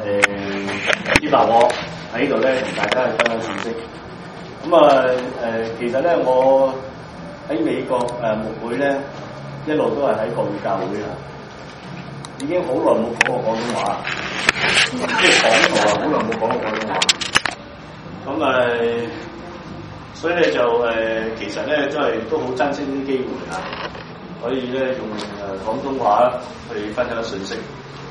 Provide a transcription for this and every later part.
接納我喺度咧，同大家去分享信息。其實咧，我喺美國牧會咧，一路都係喺國語教會啦，已經好耐冇講過廣東話，即係講過好耐冇講過廣東話。所以咧就其實咧都好珍惜呢啲機會啊，可以咧用廣東話去分享信息。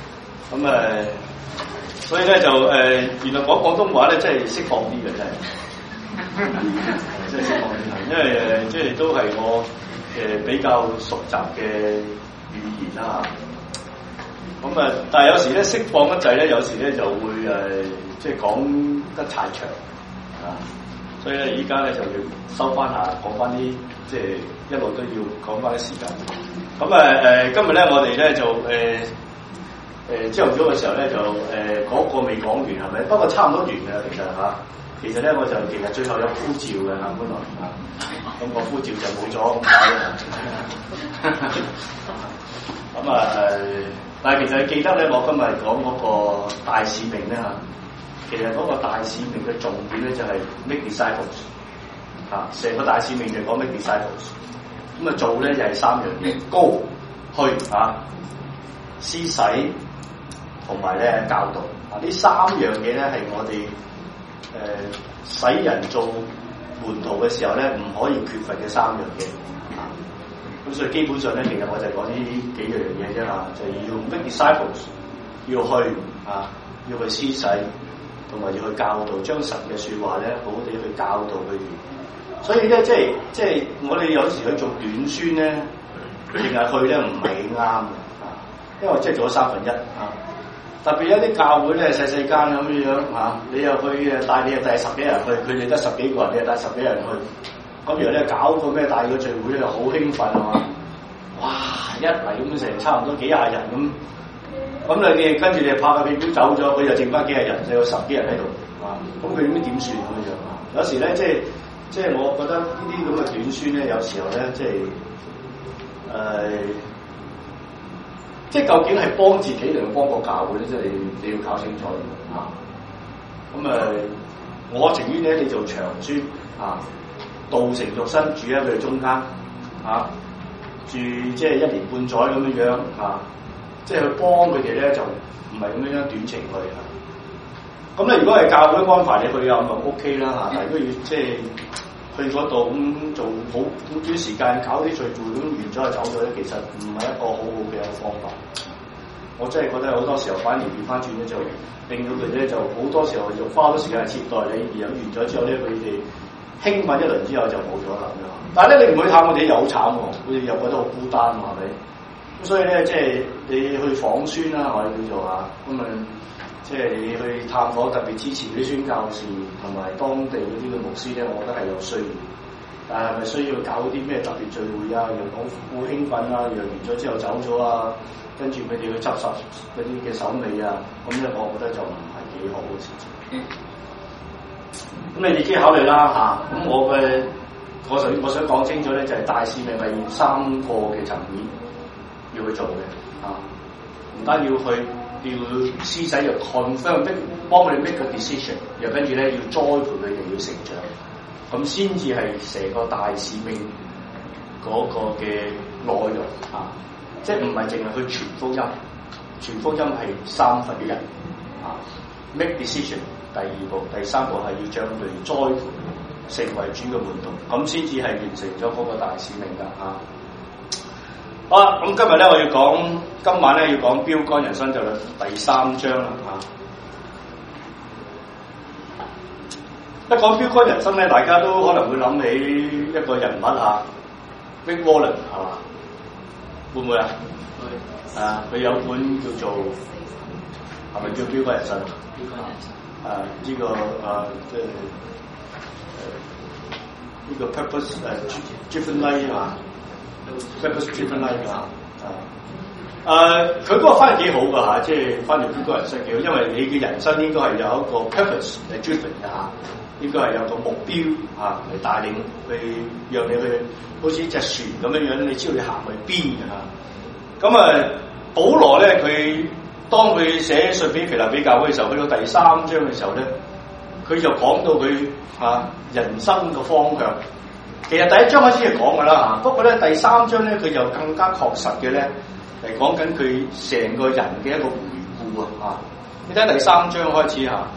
所以咧就原來講廣東話咧真係釋放啲嘅，真係，真係釋放啲，因為即係都係我比較熟習嘅語言啦。但係有時咧釋放得滯咧，有時咧就會即係講得太長啊。所以咧，依家咧就要收翻下，講翻啲即係一路都要講翻啲時間。今日咧我哋咧就朝頭早嘅時候咧就嗰個未講完係咪？不過差唔多完㗎啦，其實嚇。其實咧我就其實最後有呼召嘅嚇，本來嚇，個呼召就冇咗咁解。但係其實你記得咧，我今日講嗰個大使命咧嚇。其實嗰個大使命嘅重點咧就係 make disciples 嚇，成個大使命就講 make disciples。做咧就係三樣嘢，go 去嚇，施洗同埋咧教導啊。呢三樣嘢咧係我哋使人做門徒嘅時候咧唔可以缺乏嘅三樣嘢啊。咁所以基本上咧，其實我就係講呢幾樣嘢啫嚇，就係要 make disciples， 要去啊，要去施洗。同埋要去教導，將神嘅説話咧，好好地去教導佢哋。所以咧，即係我哋有時去做短宣咧，淨係去咧唔係幾啱嘅，因為即係做咗1/3啊。特別有啲教會咧細細間咁樣嚇，你又去帶你又帶10幾人去，佢哋得10幾個人，你又帶10幾人去。咁然後咧搞個咩大嘅聚會咧，好興奮啊嘛！哇，一嚟咁成差唔多幾廿人咁。咁你跟住你拍個屁股走咗，佢就剩翻幾廿人，就有10幾人喺度，啊！咁佢點算咁樣啊？有時咧，即係我覺得呢啲咁嘅短宣咧，有時候咧，即係究竟係幫自己定係幫個教會咧？即係你要搞清楚啊！我情願咧，你做長宣啊，道成肉身住喺佢哋中間啊，住即係1年半載咁樣啊。即係去幫佢哋咧，就唔係咁樣短程去啊。咁咧，如果係教會安排你去啊，咁就 OK 啦嚇。但係如果要即係去嗰度咁做好短時間搞啲聚會咁完咗就走咗咧，其實唔係一個好好嘅方法。我真係覺得好多時候反而調翻轉咧，就令到佢哋咧就好多時候就花好多時間去接待你，而完咗之後咧，佢哋興奮一輪之後就冇咗啦咁樣。但係咧，你唔去探我哋又好慘喎，佢哋又覺得好孤單喎，係咪？所以咧，即係你去訪宣啦，我哋叫做嚇，即係你去探訪，特別支持啲宣教士同埋當地嗰啲嘅牧師咧，我覺得係有需要。但係咪需要搞啲咩特別聚會啊？又好興奮啊！又完咗之後走咗啊，跟住佢哋去執拾嗰啲嘅手尾啊，咁咧，我覺得就唔係幾好嘅事情。咁你自己考慮啦嚇。咁我想講清楚咧，就係大使命係3個嘅層面。要去做嘅啊，唔單要去要施洗，又 confirm 幫佢哋 make 個 decision， 又跟住咧要栽培佢哋要成長，咁先至係成個大使命嗰個嘅內容啊，即係唔係淨係去傳福音，傳福音係1/3啊 ，make decision 第2步，第3步係要將佢哋栽培成為主嘅門徒，咁先至係完成咗嗰個大使命㗎啊。好啦，咁今日咧我要講，今晚咧要講標竿人生就第3章啦嚇。一講標竿人生咧，大家都可能會諗起一個人物嚇 ，Rick Warren 係嘛？會唔會啊？會。佢有本叫做係咪叫標竿人生？標竿人生。呢個呢個 purpose driven life 啊。Purpose driven life 佢嗰個翻譯幾好㗎嚇，即係翻譯標竿人生幾好，因為你嘅人生應該係有一個 purpose 嚟 driven 嘅嚇，應該係有個目標嚇嚟帶領去，讓你去好似隻船咁樣樣，你知道你行去邊嘅嚇。保羅咧佢當佢寫信俾腓立比教會嘅時候，去到第3章嘅時候咧，佢就講到佢人生嘅方向。其實第1章開始係講噶啦，不過咧第3章咧佢就更加確實嘅咧，係講緊佢成個人嘅一個回顧啊！你睇第3章開始嚇，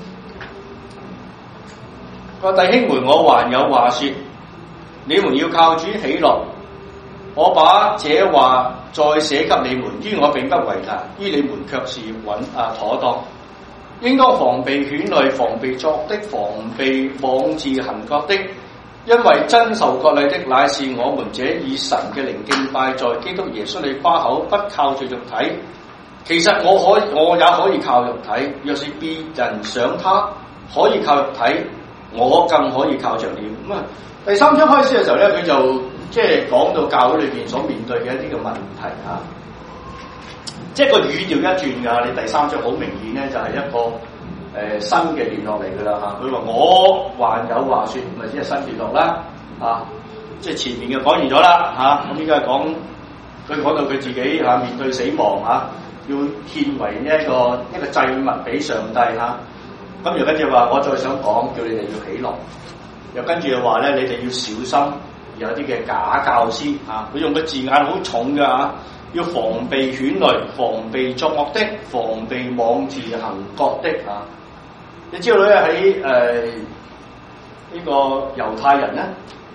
個弟兄們，我還有話說，你們要靠主喜樂。我把這話再寫給你們，於我並不為難，於你們卻是妥當。應當防備犬類，防備作的，防備妄自行割的。因為真受割禮的，乃是我們這以神嘅靈敬拜，在基督耶穌裏誇口，不靠着肉體。其實我也可以靠肉體。若是別人想他可以靠肉體，我更可以靠着了。咁啊，第3章開始嘅時候咧，佢就即係講到教會裏邊所面對嘅一啲嘅問題嚇，即係個語調一轉㗎。你第3章好明顯咧，就係一個新嘅段落嚟㗎啦嚇。佢話我還有話説，咪即係新段落啦嚇。即係前面嘅講完咗啦嚇，咁依家係講佢講到佢自己面對死亡要獻為一個祭物俾上帝嚇。咁又跟住話我再想講，叫你哋要喜樂。又跟住又話咧，你哋要小心。有啲嘅假教師佢用個字眼好重嘅要防備犬類，防備作惡的，防備妄自行割的你知道咧喺呢個猶太人咧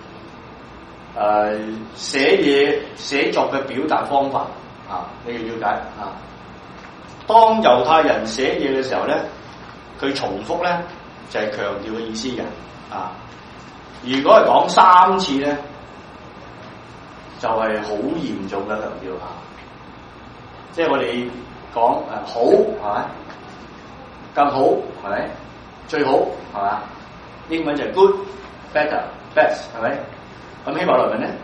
寫作嘅表達方法你要了解當猶太人寫嘢嘅時候咧，佢重複咧就係強調嘅意思嘅如果係講3次咧，就係好嚴重嘅強調即係我哋講好係咪？更好係咪？最好係嘛？英文就係 good、better、best 係咪？咁希伯來文咧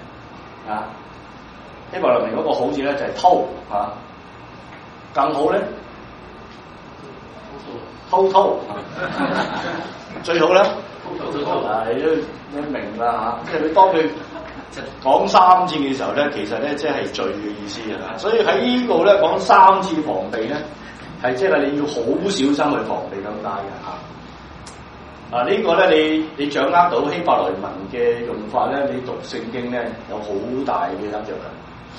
希伯來文嗰個好字咧就係 total 更好咧 total 最好咧你都明啦即係你當佢講3次嘅時候咧，其實咧即係罪嘅意思所以喺呢度咧講3次防備咧，係即係你要好小心去防備咁解嘅呢個咧你掌握到希伯來文嘅用法咧，你讀聖經咧有好大嘅得着嘅，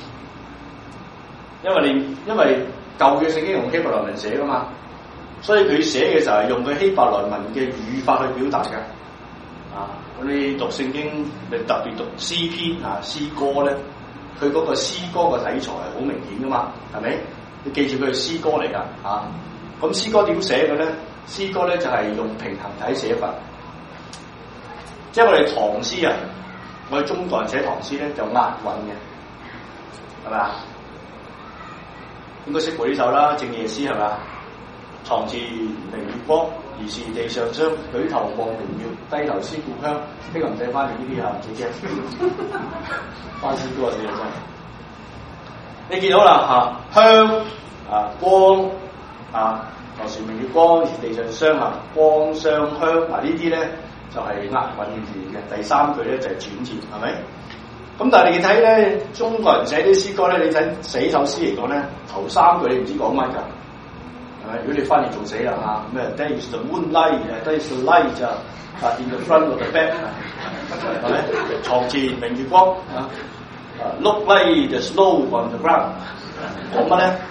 因為舊嘅聖經用希伯來文寫噶嘛，所以佢寫嘅時候係用佢希伯來文嘅語法去表達嘅咁你讀聖經，你特別讀詩篇詩歌咧，佢嗰個詩歌嘅題材係好明顯噶嘛，係咪？你記住佢係詩歌嚟㗎咁詩歌點寫嘅咧？詩歌咧就係用平衡體寫法，即係我哋唐詩我哋中國人寫唐詩咧就押韻嘅，係咪啊？應該識背呢首啦，《靜夜思》係咪啊？床前明月光，疑是地上霜。舉頭望明月，低頭思故鄉。呢個唔使翻譯呢啲唔使驚。翻詩歌你就真。你見到啦香光頭前明月光，疑是地上霜光相香呢啲咧就係押韻語嘅。第3句咧就係轉折，係咪？咁但係你睇咧，中國人寫啲詩歌咧，你睇寫首詩嚟講咧，頭3句你唔知講乜㗎。如果你翻譯做死啦咩 ？There is the moonlight, there is the light in the front of the bed， 係咪？床前明月光look like the snow on the ground， 講乜咧？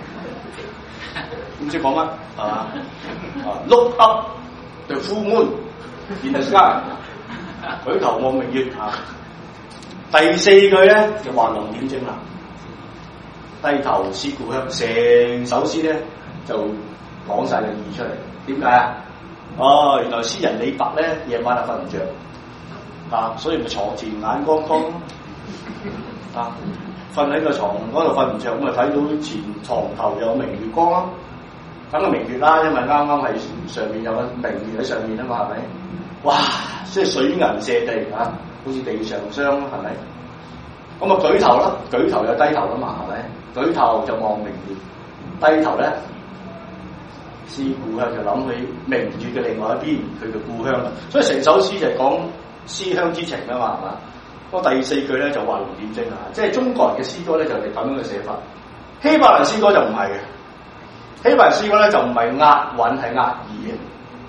唔知講乜係嘛？Look up the full moon in the sky， 舉頭望明月第4句咧就畫龍點睛啦，低頭思故鄉，成首詩咧。就講晒個意出嚟，點解原來詩人李白咧夜晚瞓唔着所以咪床前眼光光瞓喺個床嗰度瞓唔着，咁咪睇到前床頭有明月光咯，等個明月啦，因為啱啱喺上面有個明月喺上面啊嘛，係咪？哇！即係水銀瀉地好似地上霜係咪？咁舉頭啦，舉頭有低頭啊嘛，係咪？舉頭就望明月，低頭咧。思故鄉就諗起明月嘅另外一邊，佢嘅故鄉啦。所以成首詩就係講思鄉之情啊嘛，係嘛？嗰第4句咧就畫龍點睛即係中國人嘅詩歌咧就係咁樣嘅寫法。希伯來詩歌就唔係嘅， 希伯來詩歌咧就唔係押韻，係押意嘅。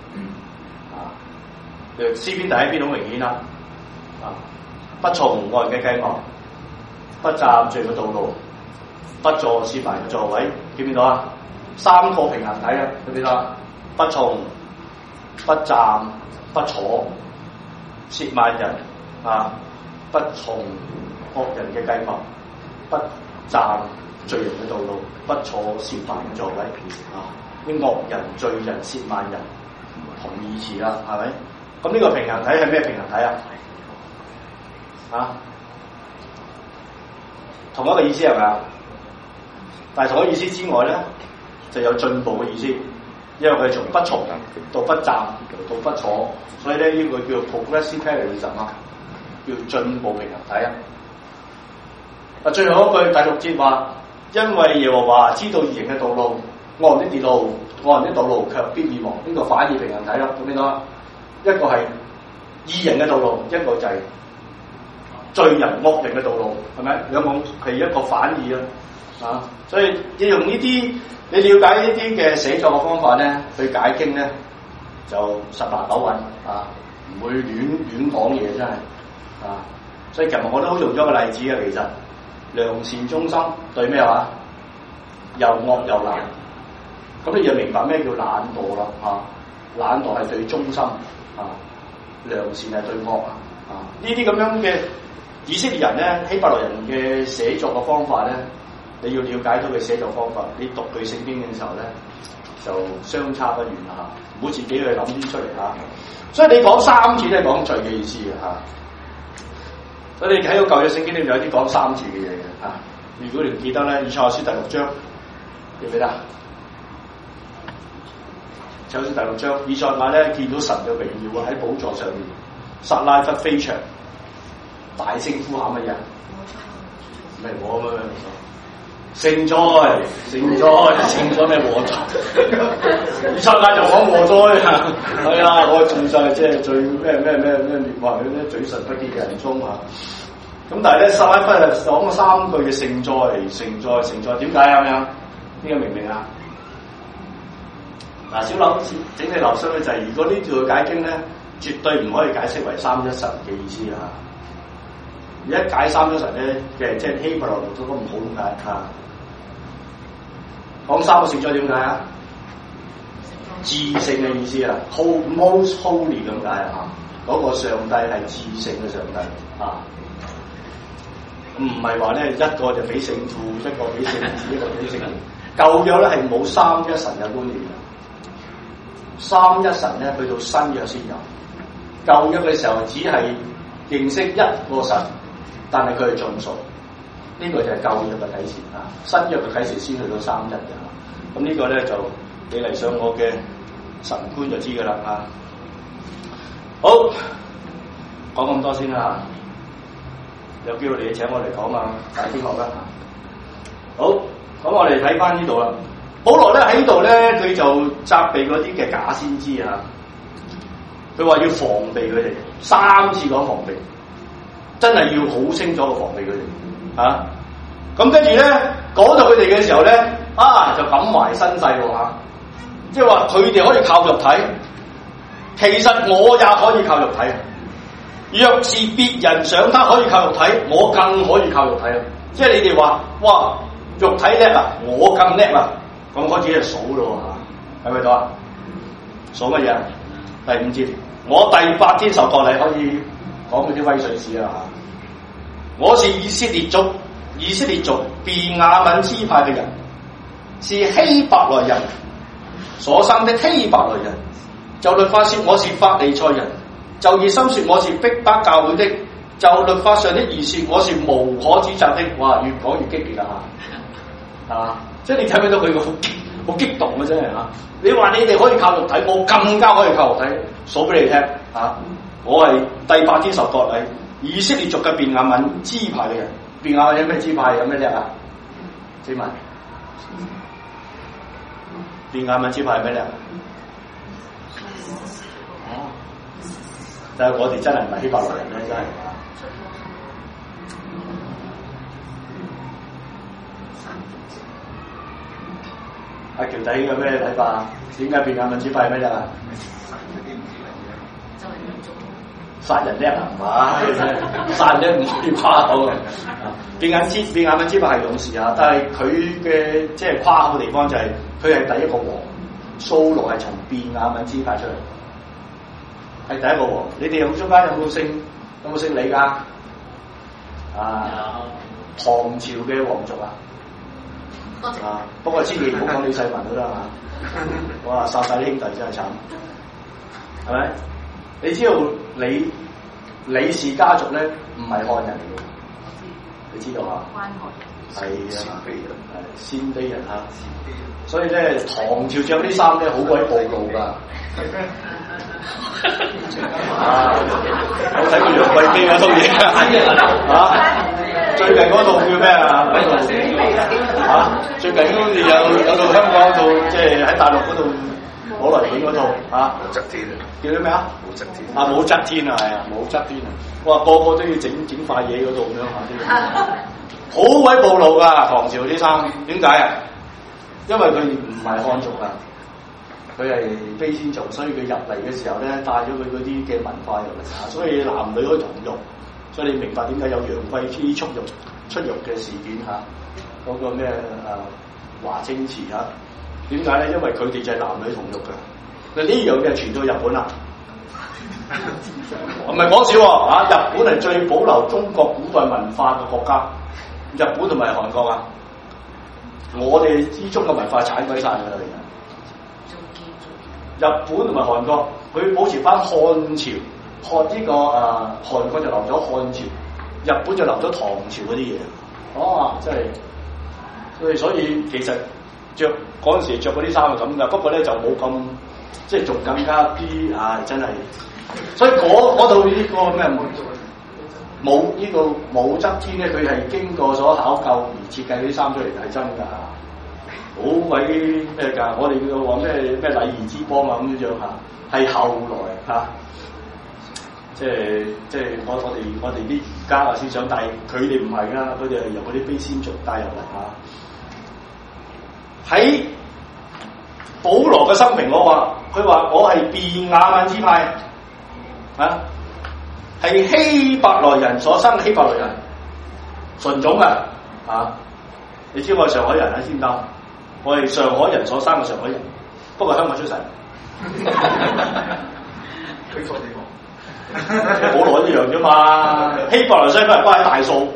詩篇第一篇好明顯啦，不從惡人嘅計謀，不站罪嘅道路，不坐褻慢嘅座位，見唔見到啊？三個平衡體啊，見唔見到啊？不從、不站、不坐，褻慢人不從惡人嘅計謀，不站罪人嘅道路，不坐褻慢嘅座位啲惡人、罪人、褻慢人同義詞啦，係咪？咁呢個平衡體係咩平衡體啊？同一個意思係咪啊？但係同一個意思之外咧，就有進步嘅意思，因為佢係從不從到不站到不坐，所以咧呢個叫 progressive parallelism 啊，叫進步平衡體啊。最後一句第六節話，因為耶和華知道義人嘅道路，惡人的道路卻必滅亡。呢個反義平衡體啦，咁邊度啊？一個係義人嘅道路，一個就係罪人惡人嘅道路，係咪？有冇係一個反義啊？所以要用呢啲，你了解呢啲嘅寫作嘅方法咧，去解經咧就十拿九穩啊，唔會亂講嘢真係啊。所以琴日我都好用咗個例子啊，其實良善忠心對咩話？又惡又懶，咁你就明白咩叫懶惰啦嚇？懶惰係對忠心。良善係對惡呢啲咁樣嘅以色列人咧，希伯來人嘅寫作嘅方法咧，你要了解到佢寫作方法，你讀佢聖經嘅時候咧，就相差不遠啦，唔好自己去諗啲出嚟嚇。所以你講三次都係講罪嘅意思嘅嚇。所以你睇到舊約聖經裏面有啲講三次嘅嘢嘅嚇。如果你唔記得咧，以賽亞書第6章記唔記得？就好似第6章，以賽亞咧見到神嘅榮耀喺寶座上面，撒拉弗飛翔，大聲呼喊乜嘢？咩禍咩？聖哉，聖哉，聖哉咩禍哉？以賽亞就講禍哉啊！係啊，我仲就係即係最咩滅亡嗰啲嘴唇不潔嘅人中啊！咁但係咧，撒拉弗係講咗3句嘅聖哉，聖哉，聖哉，點解啊？咁樣呢個明唔明啊？嗱，小樓整體留心咧就係，如果呢條解經咧，絕對唔可以解釋為三一神嘅意思啊！而一解三一神咧嘅，即係希伯來讀都唔好咁解啊！講三個聖哉點解啊？至聖嘅意思啊 ，most holy 咁解啊！嗰個上帝係至聖嘅上帝啊！唔係話咧一個就俾聖父，一個俾聖子，一個俾聖靈。舊約咧係冇三一神嘅觀念嘅。三一神咧，去到新約先有。舊約嘅時候只係認識一個神，但係佢係盡數。呢個就係舊約嘅啟示啊。新約嘅啟示先去到三一嘅。咁呢個咧就你嚟上我嘅神觀就知㗎啦啊。好，講咁多先啦。有機會你請我嚟講啊，大啲學啦。好，咁我哋睇翻呢度啦。保羅咧喺呢度咧，佢就責備嗰啲嘅假先知啊。佢話要防備佢哋，3次講防備，真係要好清楚嘅防備佢哋啊。咁跟住咧講到佢哋嘅時候咧，就感懷身世喎嚇，即係話佢哋可以靠肉體，其實我也可以靠肉體。若是別人想他可以靠肉體，我更可以靠肉體啊！即係你哋話哇，肉體叻啊，我更叻啊！咁開始係數咯嚇，係咪到啊？數乜嘢？第5節，我第8天受割禮，可以講嗰啲威水史啦嚇。我是以色列族便雅憫支派嘅人，是希伯來人所生的希伯來人。就律法說我是法利賽人，就熱心說我是逼迫教會的，就律法上的義說我是無可指責的。哇，越講越激烈啦嚇，係嘛？即係你睇唔睇到佢個好激動嘅真係嚇？你話你哋可以靠肉體，我更加可以靠肉體。數俾你聽嚇，我係第8天受割禮，以色列族嘅便雅憫支派嘅人。便雅憫有咩支派？有咩叻啊？請問便雅憫支派有咩叻？但係我哋真係唔係希伯來人咧，真係。 阿喬弟有咩睇法？點解變亞民主派咩啫？殺人叻啊，唔係殺人叻唔可以誇口啊！變亞民主派係勇士啊，但係佢嘅即係誇口嘅地方就係佢係第一個王，掃羅係從變亞民主派出嚟，係第一個王。你哋中間有冇姓李㗎？啊，唐朝嘅皇族啊！啊，不過千祈唔好講李世民都得嚇。哇，殺晒啲兄弟真係慘，係咪？你知道李氏家族咧唔係漢人嚟嘅，你知道啊？係啊，係鮮卑人嚇。所以咧，唐朝着啲衫咧好鬼暴露㗎。啊！我睇過楊貴妃嗰套嘢啊！最近嗰套叫咩啊？最近好似有套香港套，即係喺大陸嗰度攞嚟演嗰套啊！ 武則天叫啲咩啊？ 武則天啊！武則天啊，係啊，武則天啊！哇，個個都要整塊嘢嗰度咁樣嚇，好鬼暴露㗎！唐朝啲衫點解啊？因為佢唔係漢族啊，佢係卑仙族，所以佢入嚟嘅時候咧帶咗佢嗰啲嘅文化入嚟啊，所以男女可以同浴。所以你明白點解有楊貴妃出獄嘅事件嚇？嗰個咩華清池嚇？點解咧？因為佢哋就係男女同浴嘅。嗱呢樣嘢傳到日本啦，唔係講笑喎嚇！日本係最保留中國古代文化嘅國家，日本同埋韓國啊，我哋之中嘅文化鏟鬼晒㗎啦而家。日本同埋韓國，佢保持翻漢朝。韓國就留咗漢朝，日本就留咗唐朝嗰啲嘢。哦，真係，所以其實着嗰陣時着嗰啲衫係咁噶，不過咧就冇咁，即係仲更加啲真係。所以嗰套呢個咩武呢個武則天咧，佢係經過咗考究而設計啲衫出嚟，係真㗎，好鬼咩㗎？我哋叫話咩禮儀之邦啊咁樣嚇，係後來嚇。即係我哋啲儒家嘅思想，但係佢哋唔係㗎，佢哋係由嗰啲卑仙族帶入嚟嚇。喺保羅嘅生平，佢話我係便雅憫支派啊，係希伯來人所生，希伯來人純種嘅啊。你知我係上海人啊，知唔知？我係上海人所生嘅上海人，不過香港出世。保羅一樣啫嘛，希伯來西都係關喺大數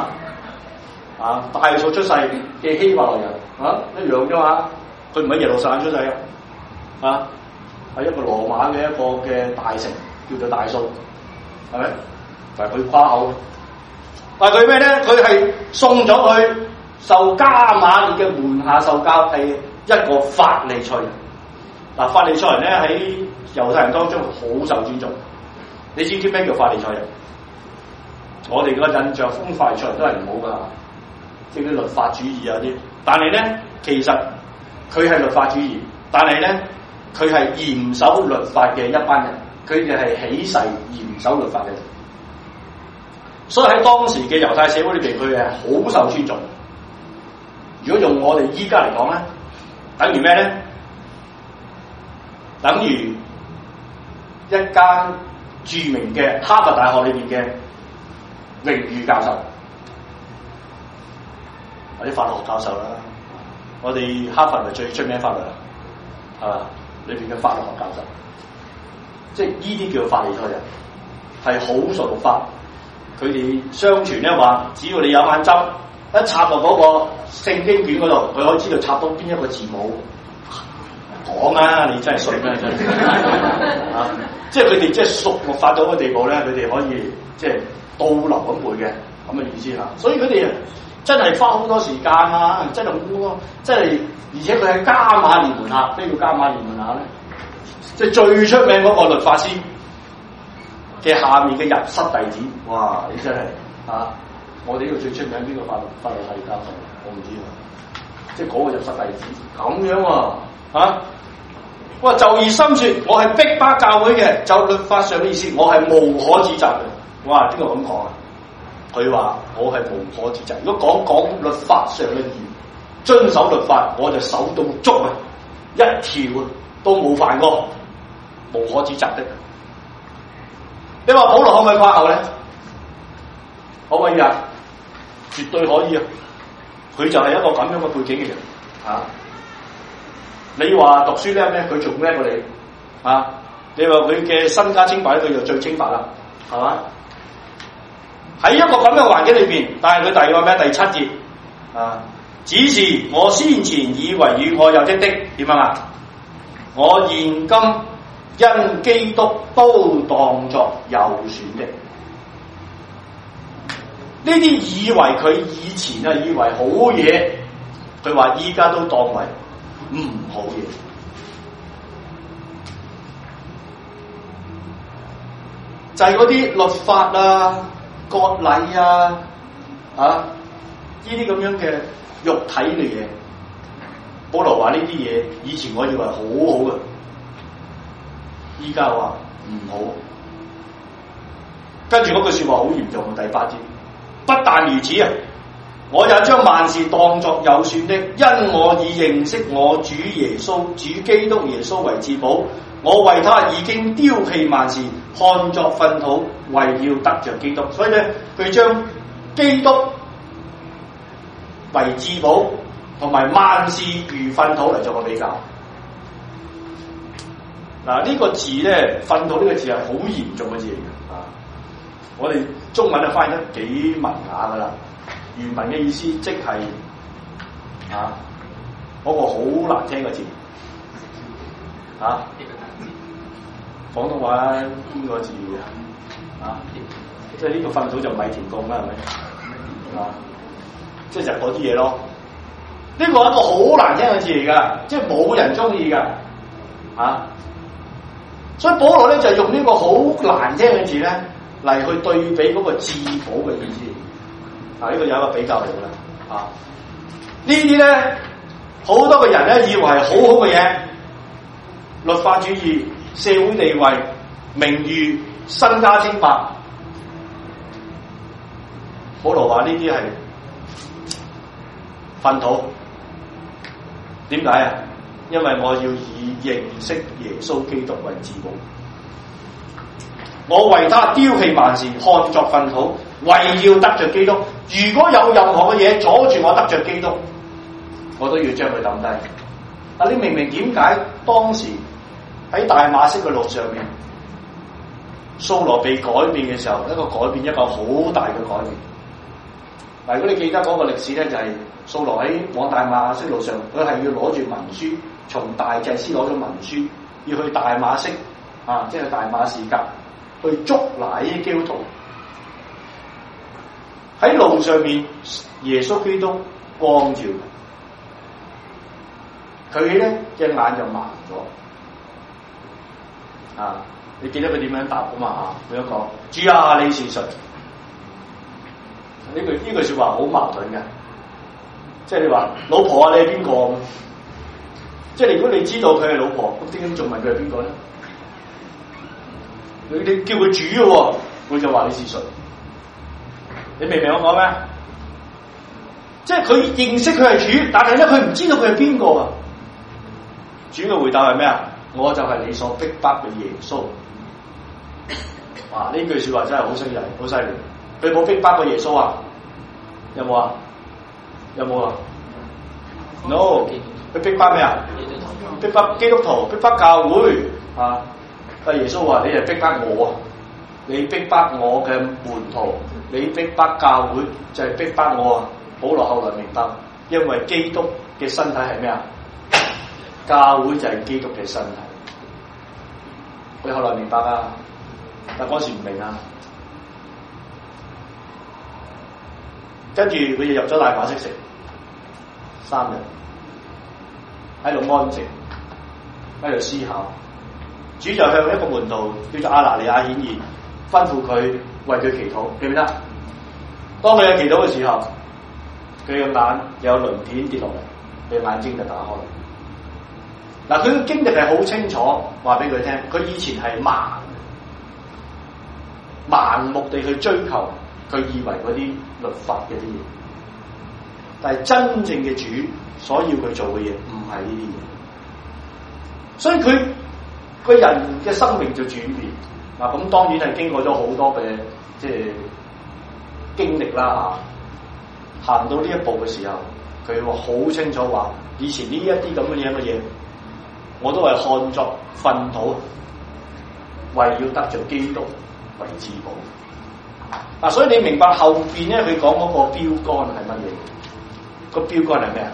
大數出世嘅希伯來人一樣啫嘛，佢唔喺耶路撒冷出世係一個羅馬嘅一個嘅大城叫做大數，係咪？就係佢誇口，但係佢咩咧？佢係送咗去受加瑪列嘅門下受教，係一個法利賽人。法利賽人咧喺猶太人當中好受尊重。你知唔知咩叫法利賽人？我哋個印象中法利賽人都係唔好㗎，即係啲律法主義啲。但係咧，其實佢係律法主義，但係咧佢係嚴守律法嘅一班人，佢哋係起誓嚴守律法嘅人。所以喺當時嘅猶太社會裏邊，佢係好受尊重。如果用我哋依家嚟講咧，等於咩咧？等於一間著名嘅哈佛大學裏邊嘅榮譽教授，或者法律學教授啦。我哋哈佛係最出名法律啦，係嘛？裏邊嘅法律學教授，即係呢啲叫法利賽人，係好熟讀法。佢哋相傳咧話，只要你有眼針一插落嗰個聖經卷嗰度，佢可以知道插到邊一個字母。講啊！你真係信啊！真係即係佢哋即係熟讀法到嘅地步咧，佢哋可以即係倒流咁背嘅咁嘅意思嚇。所以佢哋真係花好多時間啊！真係好多，即係而且佢係加瑪列門下，咩叫加瑪列門下咧？即係最出名嗰個律法師嘅下面嘅入室弟子。哇！你真係我哋呢個最出名邊個法律系教授？我唔知啊。即係嗰個入室弟子咁樣哇！就以心說，我係逼迫教會嘅，就律法上嘅意思，我係無可指責嘅。哇！邊個咁講啊？佢話我係無可指責。如果講律法上嘅義， 遵守律法，我就守到足啊，一條都冇犯過，無可指責的。你話保羅可唔可以誇口咧？可唔可以啊？絕對可以啊！佢就係一個咁樣嘅背景嘅人啊！你話讀書叻咩？佢仲叻過你啊！你話佢嘅身家清白咧，佢就最清白啦，係嘛？喺一個咁樣嘅環境裏邊，但係佢第二個咩？第七節啊，只是我先前以為與我有益的點樣啊？我現今因基督都當作有損的。呢啲以為佢以前啊以為好嘢，佢話依家都當為唔好嘢。就係嗰啲律法啊、割禮啊、呢啲咁樣嘅肉體嘅嘢。保羅話呢啲嘢以前我以為好好嘅，依家話唔好。跟住嗰句說話好嚴重，第八節。不但如此啊，我也將萬事當作有損的，因我已認識我主耶穌、主基督耶穌為至寶。我為他已經丟棄萬事，看作糞土，為要得着基督。所以咧，佢將基督為至寶，同埋萬事如糞土嚟做個比較。嗱，呢個字咧，糞土呢個字係好嚴重嘅字嚟嘅啊！我哋中文啊翻譯得幾文雅噶啦，原文嘅意思即係嗰個好難聽嘅字廣東話邊個字即係呢個糞土就米田共啦，係咪即係就嗰啲嘢咯。呢個係一個好難聽嘅字嚟噶，即係冇人中意噶所以保羅咧就用呢個好難聽嘅字咧嚟去對比嗰個至寶嘅意思。呢個有一個比較嚟噶啦。呢啲咧好多個人咧以為係好好嘅嘢，律法主義、社會地位、名譽、身家清白。保羅話呢啲係糞土。點解啊？因為我要以認識耶穌基督為至寶。我為他丟棄萬事，看作糞土，為要得着基督。如果有任何嘅嘢阻住我得着基督，我都要將佢抌低。你明唔明點解當時喺大馬色嘅路上面，掃羅被改變嘅時候，一個改變，一個好大嘅改變。嗱，如果你記得嗰個歷史咧，就係掃羅喺往大馬色路上，佢係要攞住文書，從大祭司攞咗文書，要去大馬色即係大馬士革去捉拿呢啲基督徒。喺路上面，耶穌基督光照佢咧，隻眼就盲咗。你記得佢點樣答噶嘛？佢一個主啊，你是誰？呢句說話好矛盾嘅，即係你話老婆啊，你係邊個？即係如果你知道佢係老婆，咁點解仲問佢係邊個咧？你叫佢主嘅，佢就話你是誰？你明唔明我講咩？即係佢認識佢係主，但係咧佢唔知道佢係邊個啊？主嘅回答係咩啊？我就係你所逼迫嘅耶穌。呢句說話真係好犀利，好犀利。佢冇逼迫過耶穌啊？有冇啊？有冇啊 ？No， 佢逼迫咩啊？逼迫基督徒，逼迫教會但耶穌話：你係逼迫我啊！你逼迫我嘅門徒，你逼迫教會就係逼迫我啊！保羅後來明白，因為基督嘅身體係咩啊？教會就係基督嘅身體。佢後來明白啊，但嗰時唔明啊。跟住佢就入咗大馬色城3日，喺度安靜，喺度思考。主就向一個門徒叫做亞拿尼亞顯現，吩咐佢為佢祈禱，記唔記得？當佢有祈禱嘅時候，佢嘅眼有鱗片跌落嚟，佢眼睛就打開。佢嘅經歷係好清楚，話俾佢聽，佢以前係盲目地去追求佢以為嗰啲律法嘅啲嘢，但係真正嘅主所要佢做嘅嘢唔係呢啲嘢，所以佢個人嘅生命就轉變。嗱，咁當然係經過咗好多嘅即係經歷啦嚇，行到呢一步嘅時候，佢話好清楚話，以前呢一啲咁嘅嘢，我都係看作糞土，為要得着基督為至寶。嗱，所以你明白後邊咧，佢講嗰個標竿係乜嘢？個標竿係咩啊？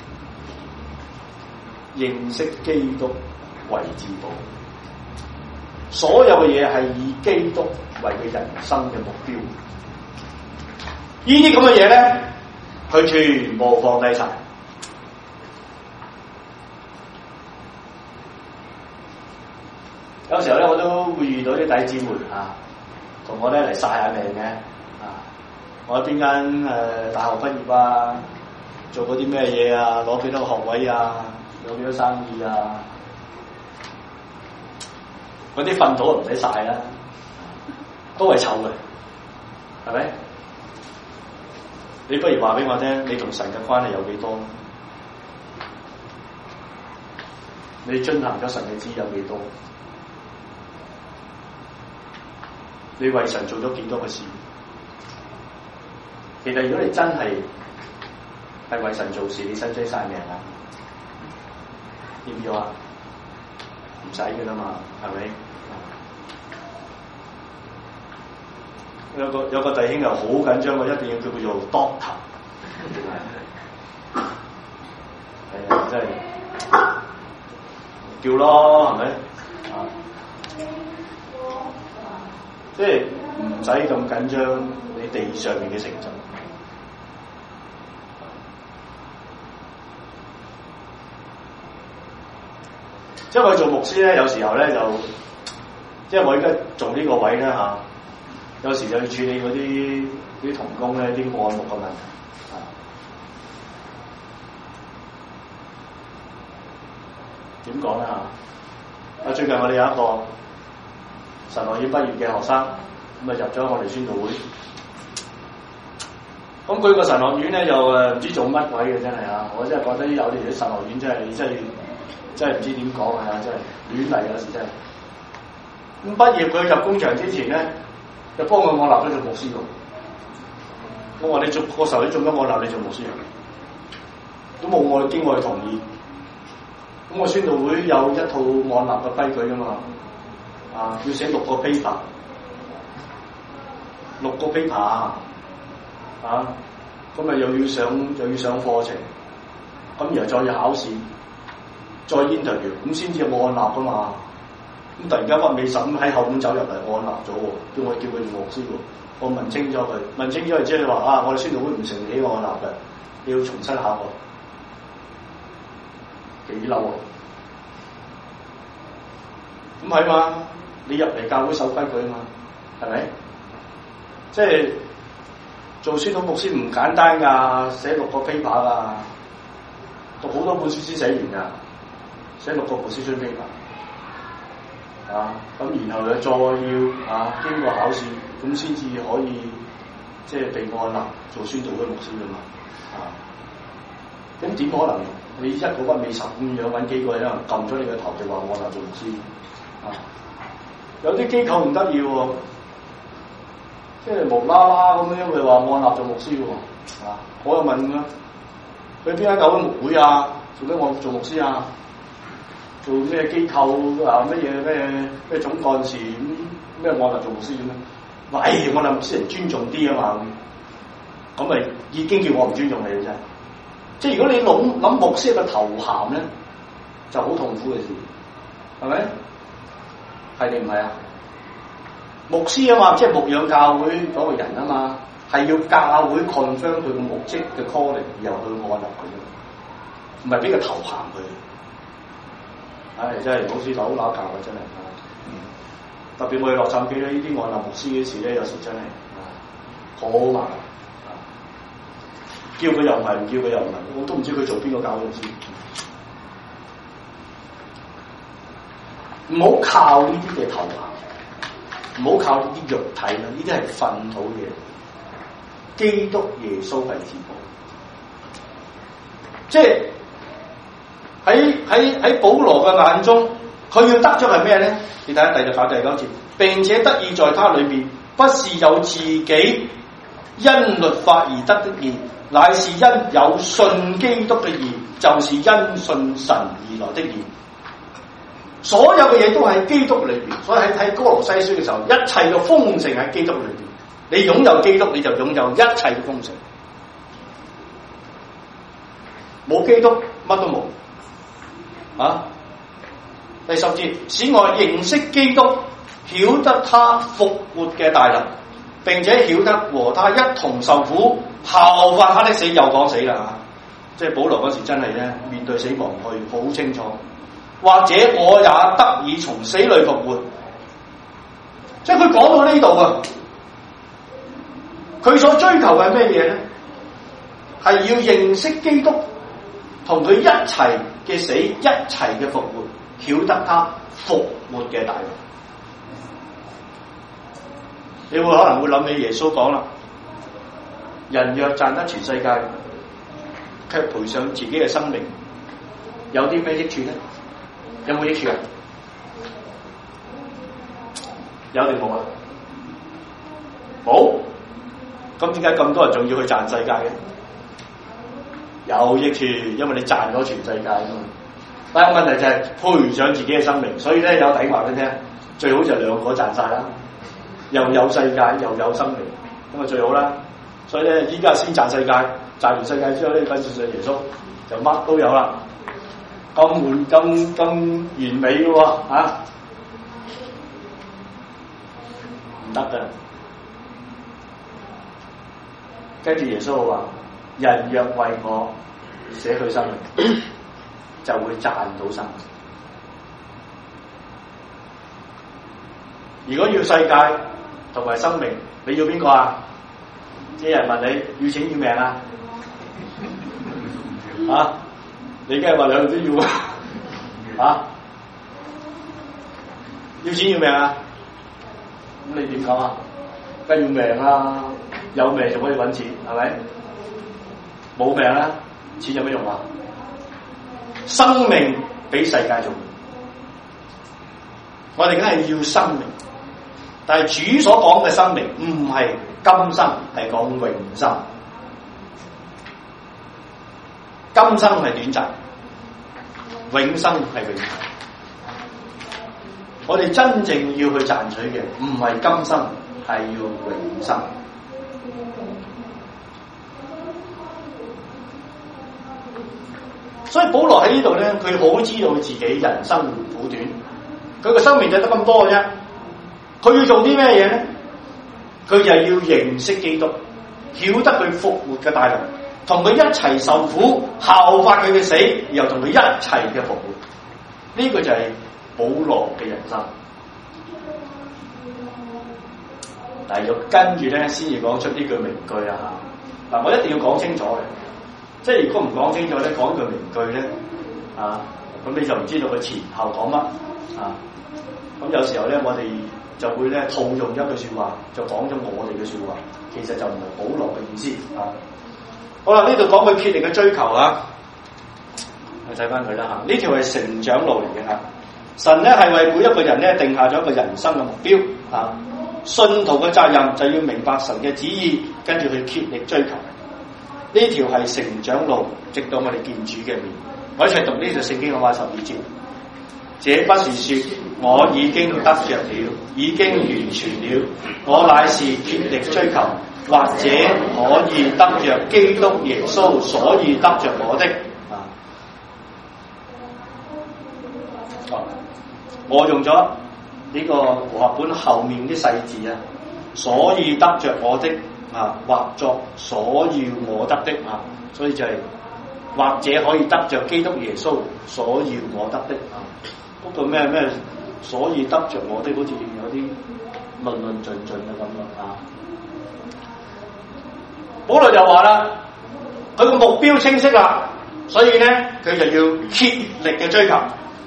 認識基督為至寶。所有嘅嘢係以基督為佢人生嘅目標。呢啲咁嘅嘢咧，佢全部放低晒。有時候咧，我都會遇到啲弟姊妹啊，同我咧嚟晒下命嘅啊。我喺邊間大學畢業啊，做過啲咩嘢啊，攞幾多個學位啊，有幾多生意啊。嗰啲糞土唔使晒啦，都係臭嘅，係咪？你不如話俾我聽，你同神嘅關係有幾多？你遵行咗神嘅旨意有幾多？你為神做咗幾多嘅事？其實如果你真係為神做事，你使唔使晒命啊？要唔要啊？唔使嘅啦嘛，係咪？有個弟兄又好緊張，我一定要叫佢做 doctor。係啊，真係叫咯，係咪？啊，即係唔使咁緊張你地上面嘅成就。即係我做牧師咧，有時候咧就，即係我而家做呢個位咧嚇。有時就要處理嗰啲同工咧啲按牧嘅問題啊。點講咧嚇？最近我哋有一個神學院畢業嘅學生，咁啊入咗我哋宣道會。咁佢個神學院咧又唔知做乜鬼嘅，真係啊！我真係覺得有啲神學院真係唔知點講啊！真係亂嚟，有時真係。咁畢業佢入工場之前咧，就幫佢按立咗做牧師喎。我話你做個時候你做乜按立你做牧師啊？都冇我經過佢同意。咁我宣道會有一套按立嘅規矩噶嘛，啊要寫6個 paper，6個 paper 啊，咁啊又要上課程，咁然後再要考試，再 interview， 咁先至有按立噶嘛。咁突然間屈尾十咁喺後門走入嚟按立咗喎，叫佢做牧師喎。我問清咗佢，問清咗佢之後話啊，我哋宣道會唔承認按立嘅，你要重新考過。幾嬲啊！咁係嘛？你入嚟教會守規矩啊嘛，係咪？即係做宣道牧師唔簡單㗎，寫6個 paper 㗎，讀好多本書先寫完㗎，寫6個 position paper。咁然後咧再要經過考試，咁先至可以即係被按立做宣道會牧師㗎嘛。咁點可能？你一個屈尾十咁樣揾幾個人撳咗你個頭就話按立做牧師？有啲機構唔得意喎，即係無啦啦咁樣佢話按立做牧師喎。我又問啦，佢邊間教會牧會啊？做咩我做牧師啊？做咩機構乜嘢咩總幹事咩按立做牧師咁樣？喂，按立牧師人尊重啲啊嘛，咁咪已經叫我唔尊重你嘅啫。即係如果你諗牧師嘅頭銜咧，就好痛苦嘅事，係咪？係定唔係啊？牧師啊嘛，即係牧養教會嗰個人啊嘛，係要教會 confirm 佢個牧職嘅 calling，然後去按立佢，唔係俾個頭銜佢。真係老師就好拗教啊！真係，特別我哋洛杉磯咧，呢啲按立牧師嘅事咧，有時真係好麻煩。叫佢又唔係，唔叫佢又唔係，我都唔知佢做邊個教會知。唔好靠呢啲嘅頭銜，唔好靠呢啲肉體啦，呢啲係糞土嘢。基督耶穌係至寶，即係喺保羅嘅眼中，佢要得咗係咩咧？你睇下第9節，並且得以在他裏面，不是有自己因律法而得的義，乃是因有信基督嘅義，就是因信神而來的義。所有嘅嘢都喺基督裏邊，所以喺睇哥羅西書嘅時候，一切嘅豐盛喺基督裏邊。你擁有基督，你就擁有一切嘅豐盛。冇基督，乜都冇。啊！第10節，使我認識基督，曉得他復活嘅大能，並且曉得和他一同受苦，效法他的死。又講死啦，即係保羅嗰時真係咧面對死亡，佢好清楚。或者我也得以從死裏復活，即係佢講到呢度啊！佢所追求嘅係咩嘢咧？係要認識基督，同佢一齊嘅死，一齊嘅復活，曉得他復活嘅大能。你會可能會諗起耶穌講啦：人若賺得全世界，卻賠上自己嘅生命，有啲咩益處咧？有冇益處啊？有定冇啊？冇。咁點解咁多人仲要去賺世界嘅？有益處，因為你賺咗全世界啊嘛。但係問題就係賠上自己嘅生命，所以咧有底話俾你聽，最好就兩個賺晒啦，又有世界又有生命，咁啊最好啦。所以咧依家先賺世界，賺完世界之後咧跟住信耶穌，就乜都有啦。咁完美嘅喎，唔得㗎。跟住耶穌話：人若為我捨去生命，就會賺到生命。如果要世界同埋生命，你要邊個啊？啲人問你要錢要命啊？你梗係話兩樣都要啊？要錢要命啊？咁你點講啊？梗係要命啦，有命就可以揾錢，係咪？冇命啦，錢有咩用啊？生命比世界重要，我哋梗係要生命，但係主所講嘅生命唔係今生，係講永生。今生係短暫，永生係永恆。我哋真正要去賺取嘅唔係今生，係要永生。所以保羅喺呢度咧，佢好知道自己人生苦短，佢個生命就得咁多嘅啫。佢要做啲咩嘢咧？佢就係要認識基督，曉得佢復活嘅大能，同佢一齊受苦，效法佢嘅死，然後同佢一齊嘅復活。呢個就係保羅嘅人生。但係要跟住咧，先至講出呢句名句啊！嗱，我一定要講清楚嘅，即係如果唔講清楚咧，講句名句咧，咁你就唔知道佢前後講乜啊！咁有時候咧，我哋就會咧套用一句説話，就講咗我哋嘅説話，其實就唔係保羅嘅意思啊！好啦，呢度講佢竭力嘅追求啊，我睇翻佢啦嚇，呢條係成長路嚟嘅嚇。神咧係為每一個人咧定下咗一個人生嘅目標啊。信徒嘅責任就要明白神嘅旨意，跟住去竭力追求。呢條係成長路，直到我哋見主嘅面。我一齊讀呢條聖經嘅話12節。這不是說我已經得着了，已經完全了，我乃是竭力追求，或者可以得着基督耶穌，所以得着我的。我用咗呢個和合本後面啲細字啊，所以得着我的或作所要我得的所以就係或者可以得着基督耶穌所要我得的嗰個咩所以得着我的，好似有啲論盡嘅咁咯保羅就話啦，佢個目標清晰啦，所以咧佢就要竭力嘅追求。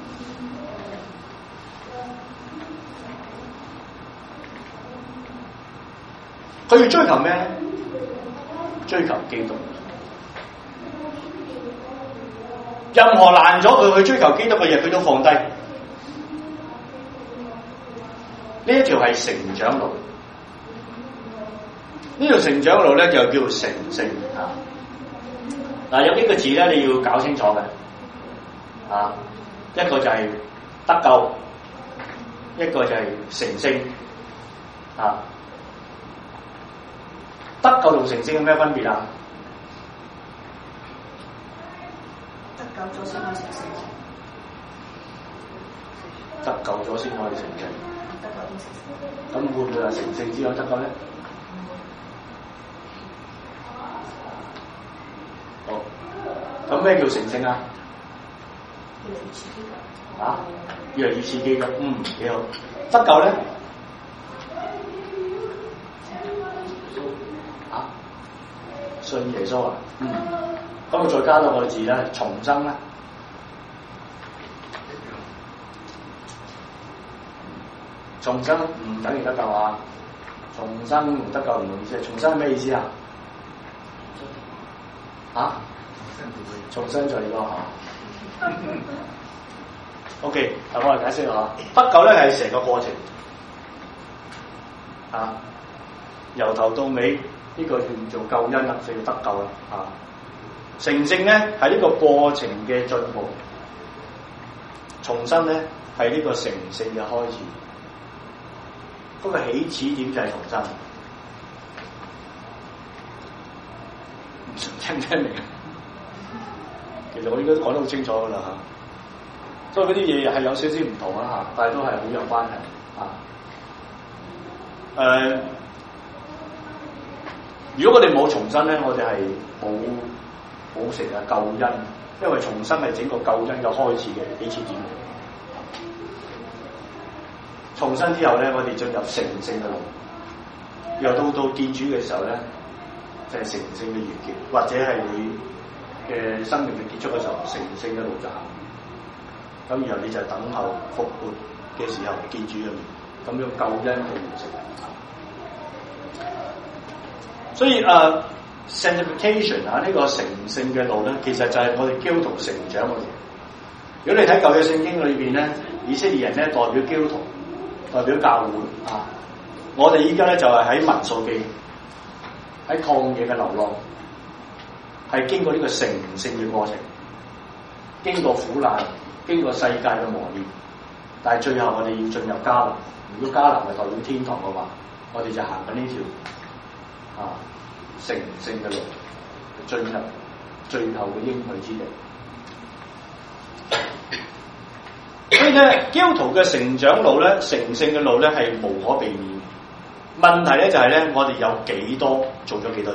佢要追求咩咧？追求基督。 任何攔咗佢去追求基督嘅嘢，佢都放低。呢一條係成長路，呢條成長路咧就叫做成聖啊！嗱，有幾個字咧你要搞清楚嘅啊，一個就係得救，一個就係成聖啊。得救同成聖有咩分別啊？ 得救咗先可以成聖， 得救咗先可以成聖。咁會唔會話成聖之後得救咧？好，咁咩叫成聖啊？越嚟越似基督，幾好。得救咧？信耶穌啊？咁我再加多個字咧，重生啦。重生唔等於得救啊！重生唔得救唔同意思，重生係咩意思啊？重生在呢個嚇。OK， 嗱我嚟解釋下，得救咧係成個過程啊，由頭到尾呢個叫做救恩啦，就要得救啦啊！成聖咧係呢個過程嘅進步，重生咧係呢個成聖嘅開始。嗰個起始點就係重生，唔聽唔聽明？其實我應該講得好清楚噶啦嚇，所以嗰啲嘢係有少少唔同啦嚇，但係都係好有關係啊。如果我哋冇重生咧，我哋係冇成日救恩，因為重生係整個救恩嘅開始嘅起始點。重生之後咧，我哋進入成聖嘅路，又到見主嘅時候咧，就係成聖嘅完結，或者係你嘅生命嘅結束嘅時候，成聖嘅路就行。咁然後你就等候復活嘅時候見主嘅面，咁樣救恩嘅完成。所以sanctification 啊，呢個成聖嘅路咧，其實就係我哋基督徒成長嘅路。如果你睇舊約聖經裏邊咧，以色列人咧代表基督徒。代表教會啊！我哋依家咧就係喺民數記，喺曠野嘅流浪，係經過呢個成聖嘅過程，經過苦難，經過世界嘅磨練，但係最後我哋要進入迦南。如果迦南係代表天堂嘅話，我哋就行緊呢條成聖嘅路，進入最後嘅應許之地。所以咧，基督徒嘅成長路咧，成聖嘅路咧係無可避免。問題咧就係咧，我哋有幾多做咗幾多嘢？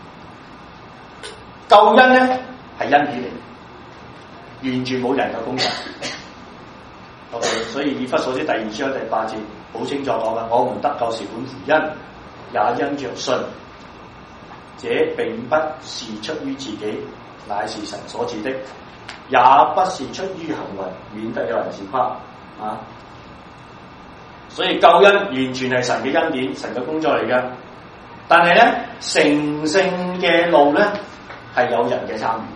救恩咧係恩典嚟，完全冇人嘅功勞。OK， 所以以弗所書第2章第8節好清楚講啦，我們得救是本乎恩，也因着信。這並不是出於自己，乃是神所賜的。也不是出於行為，免得有人自誇啊！所以救恩完全係神嘅恩典，神嘅工作嚟嘅。但係咧，成聖嘅路咧係有人嘅參與。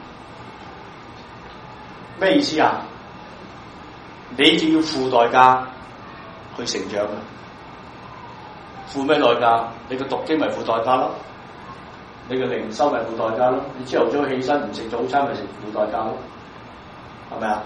咩意思啊？你就要付代價去成長啊！付咩代價？你個讀經咪付代價咯，你個靈修咪付代價咯，你朝頭早起身唔食早餐咪付代價咯。係咪啊？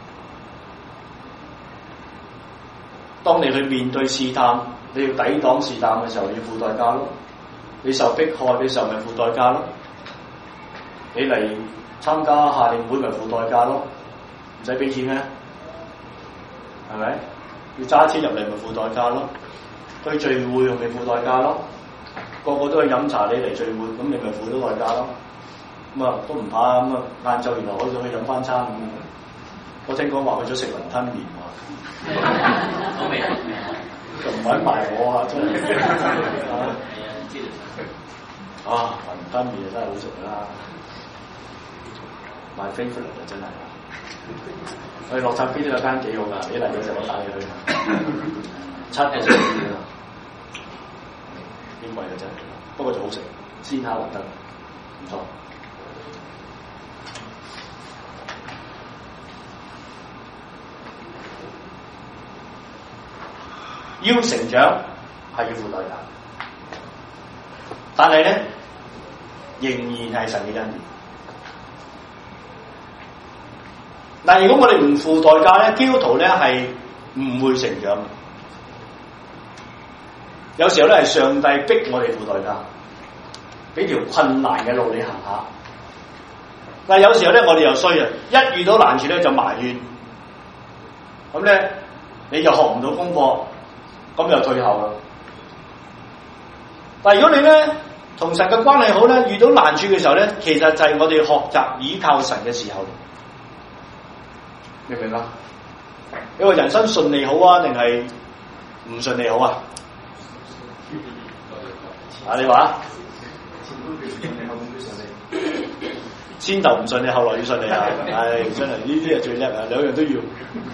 當你去面對試探，你要抵擋試探嘅時候，你要付代價咯。你受迫害嘅時候，咪付代價咯。你嚟參加夏令會，咪付代價咯。唔使俾錢咩？係咪？要揸車入嚟，咪付代價咯。去聚會，咪付代價咯。個個都去飲茶，你嚟聚會，咁你咪付咗代價咯。咁啊都唔怕，咁啊晏晝原來可以去飲翻餐咁。我聽講話去咗食雲吞麵喎，我未，就唔揾埋我啊！真係雲吞麵真係好食啦，買飛出嚟就真係。我哋落閘機都有間幾好㗎，你嚟嘅時候我帶你去，7個星期啊，幾貴嘅真係，不過就好食，鮮蝦雲吞唔錯。 要成長係要付代價，但係咧仍然係神嘅恩典。但如果我哋唔付代價咧，基督徒咧係唔會成長。有時候咧係上帝逼我哋付代價，俾條困難嘅路你行下。但係有時候咧我哋又衰啊，一遇到難處咧就埋怨，咁咧你就學唔到功課，咁又退後啦。但係如果你咧同神嘅關係好咧，遇到難處嘅時候咧，其實就係我哋學習倚靠神嘅時候。明唔明啊？你話人生順利好啊，定係唔順利好啊？啊，你話？先頭唔順利，後來要順利啊！唉，真係呢啲係最叻啊，兩樣都要。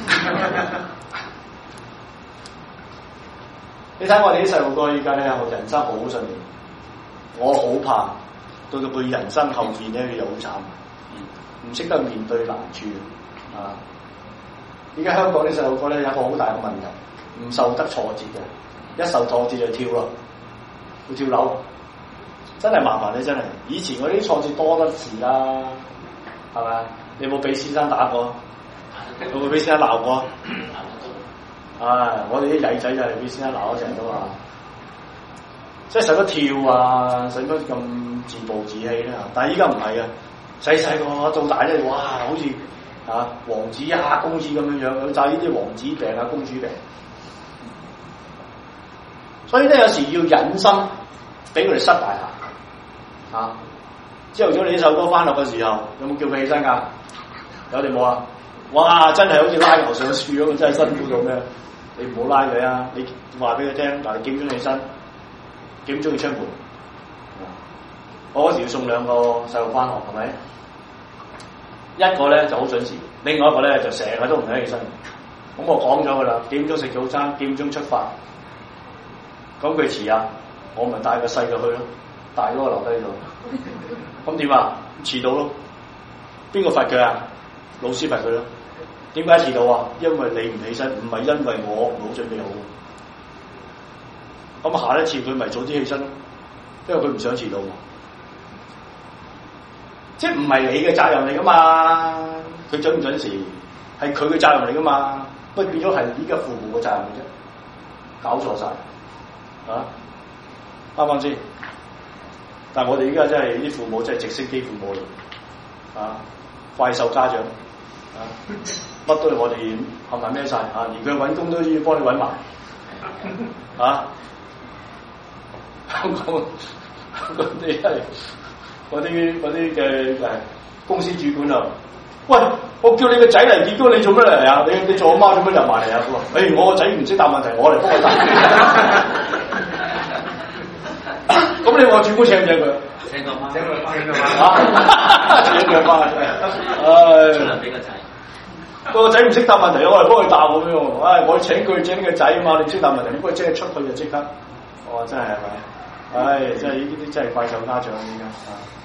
你睇我哋啲細路哥依家咧，人生好順利，我好怕到到佢人生後面咧，佢就好慘，唔識得面對難處啊！而家香港啲細路哥咧有一個好大嘅問題，唔受得挫折嘅，一受挫折就跳咯，會跳樓，真係麻煩咧！真係，以前嗰啲挫折多得是啦，係咪啊？你有冇俾先生打過？有冇俾先生鬧過？我哋啲曳仔就係俾先生鬧咗成日都話，即係使乜跳啊？使乜咁自暴自棄咧？但係依家唔係啊，細細個到大咧，哇！好似〜王子啊，公主咁樣樣，有晒呢啲王子病啊，公主病。所以咧，有時要忍心俾佢哋失敗下。朝頭早你呢首歌翻落嘅時候，有冇叫佢起身㗎？有定冇啊？哇！真係好似拉牛上樹咁，真係辛苦到咩？你唔好拉佢啊！你話俾佢聽，嗱，你幾點鐘起身？幾點鐘要出門？我嗰時要送兩個細路翻學，係咪？一個咧就好準時，另外一個咧就成日都唔起身。咁我講咗噶啦，幾點鐘食早餐，幾點鐘出發。咁佢遲啊，我咪帶個細嘅去咯，大嗰個留低咗。咁點啊？遲到咯。邊個罰佢啊？老師罰佢咯。點解遲到啊？因為你唔起身，唔係因為我冇準備好。咁下一次佢咪早啲起身咯，因為佢唔想遲到。即係唔係你嘅責任嚟噶嘛？佢準唔準時係佢嘅責任嚟噶嘛？不過變咗係依家父母嘅責任嘅啫，搞錯晒啱唔啱先？但係我哋依家真係啲父母真係直升機父母嚟怪獸家長乜都係我哋冚唪唥孭晒連佢揾工都要幫你揾埋香港嗰啲係。嗰啲嘅公司主管啊，喂！我叫你個仔嚟見工，你做乜嚟啊？你做我媽做乜入埋嚟啊？佢話：我個仔唔識答問題，我嚟幫佢答。咁你話主管請唔請佢？請佢翻，請佢翻。唉，俾個仔。個仔唔識答問題，我嚟幫佢答咁樣。我請佢請個仔啊嘛，你唔識答問題，咁佢即係出去就即刻。我話真係係咪？真係呢啲真係怪獸家長依家。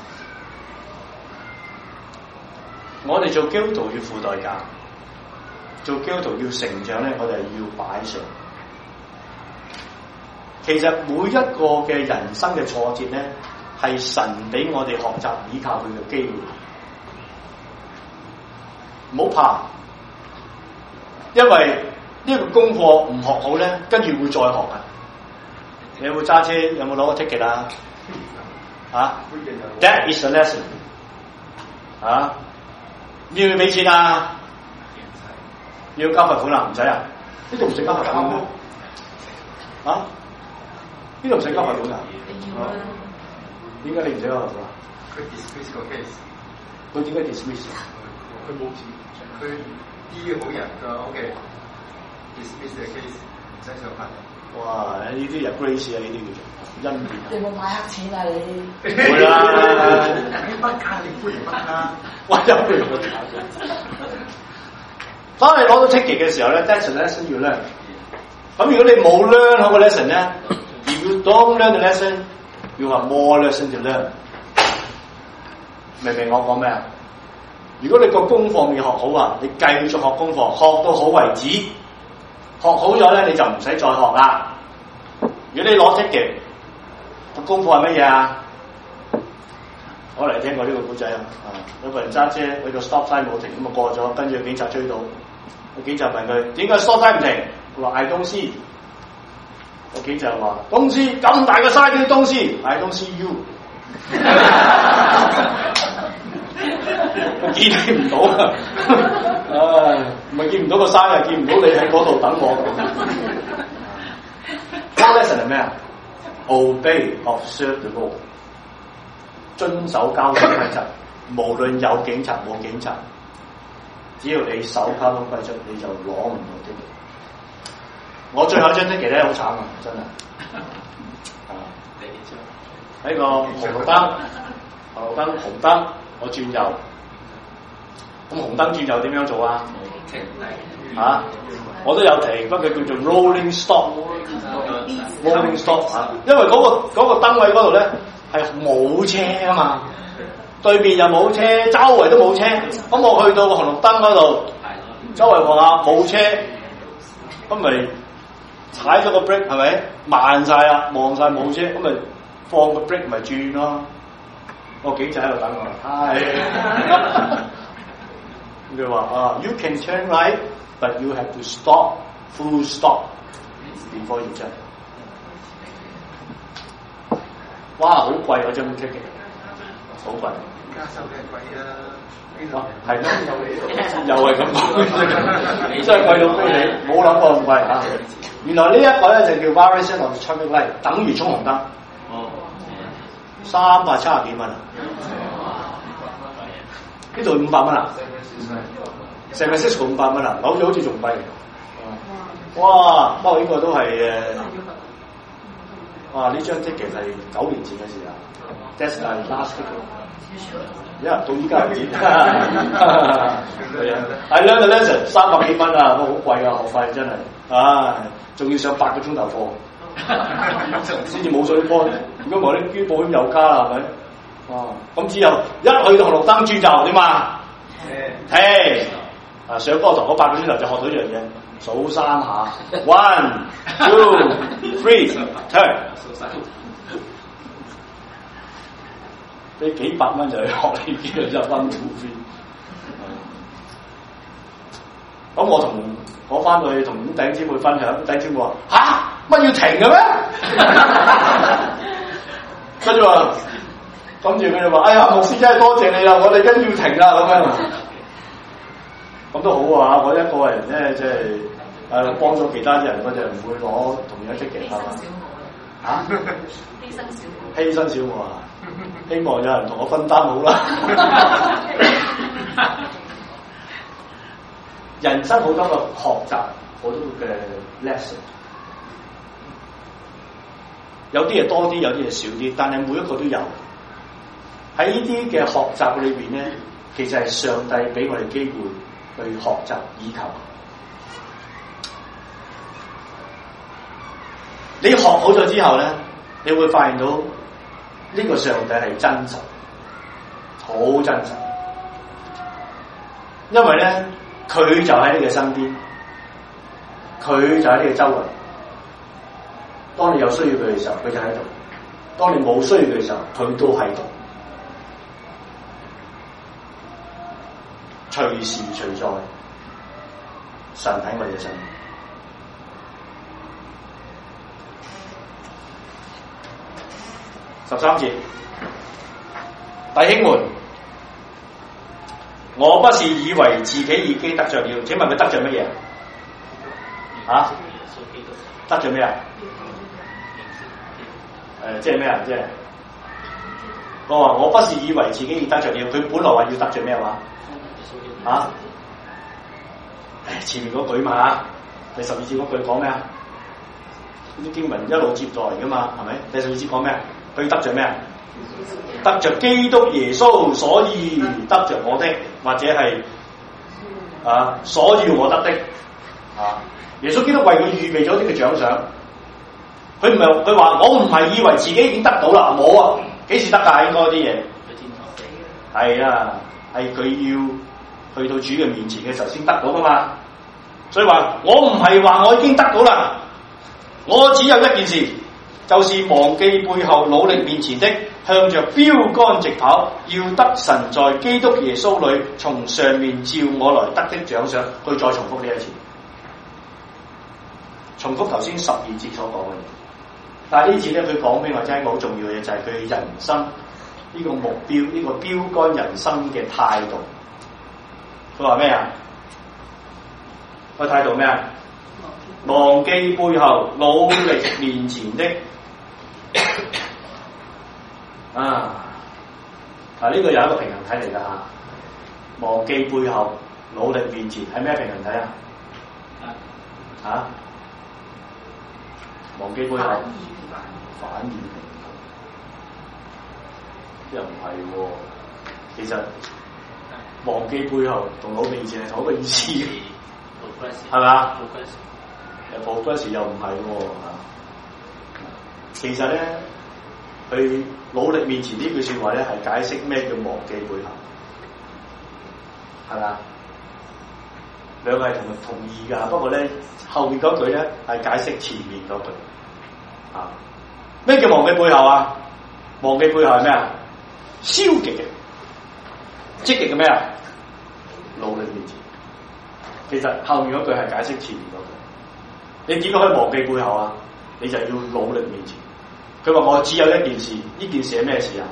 我哋做基督徒要付代價，做基督徒要成長咧，我哋係要擺上。其實每一個嘅人生嘅挫折咧，係神俾我哋學習依靠佢嘅機會。唔好怕，因為呢個功課唔學好咧，跟住會再學噶。你有冇揸車？有冇攞個 ticket 啊？That is a lesson。要唔要俾錢啊？要交罰款啊？唔使啊？呢度唔使交罰款咩？呢度唔使交罰款㗎？點解你唔使交罰款啊？ 佢 dismiss 個 case。 佢點解 dismiss？ 佢冇錢，佢啲好人㗎 OK。dismiss 嘅 case 唔使上法庭。 哇！呢啲就 grace 啊，呢啲叫做恩典。 你有冇買黑錢啊？你會啦， 你乜價你歡迎乜啦？ 哇！有咩好慘？當你攞到 ticket 嘅時候咧 ，that's a lesson you learn。咁如果你冇 learn 好個 lesson 咧 ，if you don't learn the lesson， you have more lesson to learn。明唔明我講咩啊？如果你個功課未學好啊，你繼續學功課，學到好為止， 學好咗咧，你就唔使再學啦。如果你攞ticket，個功課係乜嘢啊？我嚟聽過呢個故仔啊！有個人揸車去到 stop sign 冇停，咁啊過咗，跟住警察追到，個警察問佢點解 stop sign 唔停？佢話 I don't see。個警察話東施咁大個嘥啲東施 I don't see you。我見你唔到啊！唔係見唔到個山啊，見唔到你喺嗰度等我。lesson 係咩啊 ？Obey, observe the law， 遵守交通規則。無論有警察冇警察，只要你守交通規則，你就攞唔到ticket。我最後一張 ticket 咧好慘啊，真係。喺個紅綠燈，我轉右。咁紅燈轉右點樣做啊？我都有停，不過叫做 rolling stop 因為嗰個燈位嗰度咧係冇車啊嘛，對面又冇車，周圍都冇車。咁我去到個紅綠燈嗰度，周圍望下冇車，咁咪踩咗個 brake 係咪？慢晒啦，望晒冇車，咁咪放個 brake 咪轉咯。個警察喺度等我，佢話you can turn right, but you have to stop, full stop before you turn。哇，好貴嗰張 ticket， 好貴。 加收嘅貴啊！ 係咩？又係咁講，真係貴到飛起，冇諗過咁貴嚇。原來呢一個咧就叫 variation of traffic light， 等於衝紅燈。370幾蚊啊！呢度500蚊啊！San Francisco 500蚊啊！紐約好似仲貴。哇！不過呢個都係哇！呢張 ticket 係9年前嘅事啊 ，That's the last ticket。到依家為止。I learned a lesson 300幾蚊啊！好貴啊，學費真係，仲要上8個鐘頭課，先至冇水波。如果冇啲保險又加啦，係咪？咁之後一去到紅綠燈轉就點啊？上嗰堂嗰8個鐘頭就學到一樣嘢，數3下 ，1, 2, 3, turn。俾幾百蚊就去學呢啲就1, 2, 3。咁我翻去同弟兄姊妹分享，弟兄姊妹話：乜要停嘅咩？跟住話，跟住佢哋話：哎呀，牧師真係多謝你啦，我哋跟住要停啦咁樣。咁都好啊！我一個人咧，即係幫咗其他人，我就唔會攞同樣職嘅係嘛？犧牲小我啊！希望有人同我分擔好啦。人生好多個學習，好多嘅 lesson， 有啲嘢多啲，有啲嘢少啲，但係每一個都有。喺呢啲嘅學習裏邊咧，其實係上帝俾我哋機會去學習以求。你學好咗之後咧，你會發現到呢個上帝係真實，好真實。因為咧，佢就喺你嘅身邊，佢就喺你嘅周圍。當你有需要佢嘅時候，佢就喺度；當你冇需要佢嘅時候，佢都喺度。隨時隨在，神喺我哋嘅身邊。13節，弟兄們，我不是以為自己已經得着了，請問佢得着乜嘢？得着咩啊？即係咩啊？即係我話我不是以為自己已得着了，佢本來話要得着咩話？前面嗰句嘛，第12節嗰句講咩啊？啲經文一路接落嚟噶嘛，係咪？第12節講咩啊？佢得着咩啊？得着基督耶穌，所以得着我的，或者係所要我得的。耶穌基督為佢預備咗呢個獎賞。佢話我唔係以為自己已經得到啦，冇啊，幾時得㗎？應該啲嘢係啊，係佢要去到主嘅面前嘅時候先得到噶嘛。 所以話我唔係話我已經得到啦，我只有一件事，就是忘記背後，努力面前的，向着標竿直跑，要得神在基督耶穌裏從上面召我來得的獎賞。佢再重複呢一次，重複頭先12節所講嘅嘢。但係呢次咧，佢講俾我聽一個好重要嘅嘢，就係佢人生呢個目標，呢個標竿人生嘅態度。佢話咩啊？個態度咩啊？忘記背後，努力面前的。呢個又係一個平衡體嚟㗎嚇。忘記背後，努力面前，係咩平衡體啊？嚇？忘記背後，反而平衡，又唔係喎。其實忘記背後同努力面前係同一個意思，係嘛？progress又唔係喎嚇。其實咧，佢努力面前呢句説話咧，係解釋咩叫忘記背後，係嘛？兩個係同意㗎，不過咧後面嗰句咧係解釋前面嗰句。咩叫忘記背後啊？忘記背後係咩啊？消極嘅，積極嘅咩啊？努力面前。其實後面嗰句係解釋前面嗰句。你點樣可以忘記背後啊？你就要努力面前。佢話我只有一件事，呢件事係咩事啊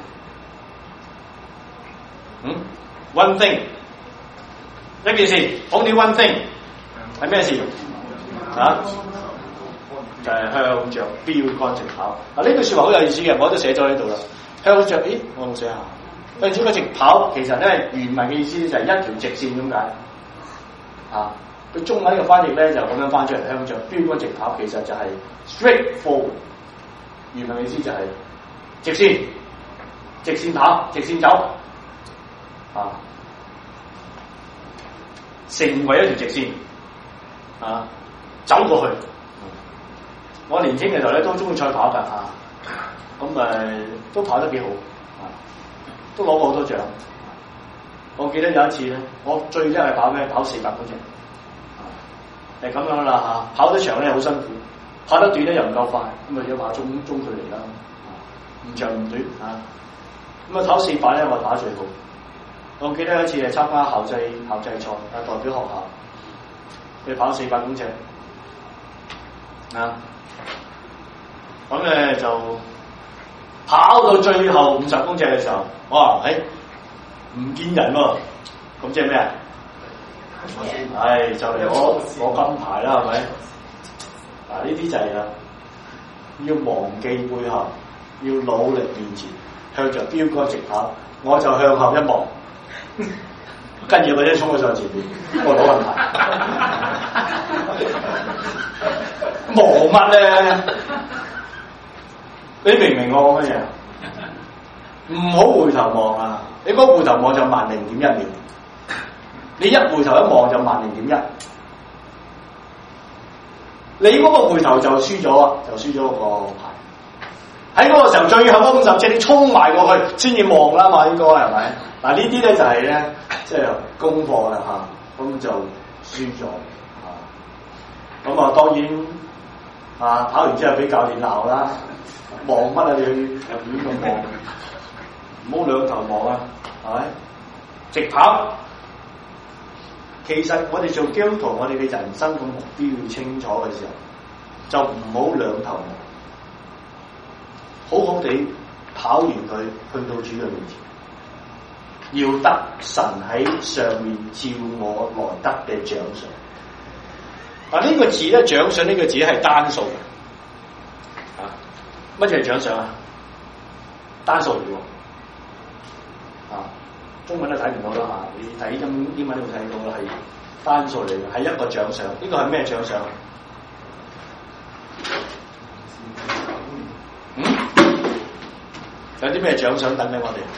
？One thing， 一件事，only one thing， 係咩事啊？就係向着標竿直跑。呢句説話好有意思嘅，我都寫咗喺度啦。向着，我冇寫下。向住個直跑，其實咧原文嘅意思就係一條直線咁解。佢中文嘅翻譯咧就咁樣翻出嚟，向着標竿直跑，其實就係 straight forward。原文嘅意思就係直線，直線跑，直線走。成為一條直線。走過去。我年輕嘅時候咧都中意賽跑㗎咁都跑得幾好，都攞過好多獎。我記得有一次咧，我最叻係跑咩？跑400公尺，係咁樣啦跑得長咧好辛苦，跑得短咧又唔夠快，咁要跑中距離啦，唔長唔短跑400咧我跑得最好。我記得有一次係參加校際賽，代表學校去跑400公尺咁咧就跑到最後50公尺嘅時候，哇！唔見人喎，咁即係咩啊？就嚟攞金牌啦，係咪？呢啲就係啦，要忘記背後，要努力面前，向着標竿直跑。我就向後一望，跟住佢一衝咗上前面，我攞銀牌。望乜咧？你明唔明我講乜嘢？唔好回頭望啊！你嗰回頭望就10.1秒，你一回頭一望就10.1，你嗰個回頭就輸咗啊！就輸咗個牌。喺嗰個時候最後嗰50尺，你衝埋過去先至望啦嘛，應該係咪？嗱呢啲咧就係咧，即係功課啦咁就輸咗咁當然跑完之後俾教練鬧啦。望乜啊？你去入院咁望，唔好兩頭望啊，係咪？直跑。其實我哋做基督徒，我哋嘅人生嘅目標要清楚嘅時候，就唔好兩頭望，好好地跑完佢，去到主嘅面前，要得神喺上面召我來得嘅獎賞。呢個字咧，獎賞呢個字係單數嘅。乜嘢係獎賞啊？單數嚟喎，中文都睇唔到啦你睇英文都會睇到啦，係單數嚟嘅，係一個獎賞。呢個係咩獎賞？有啲咩獎賞等緊我哋？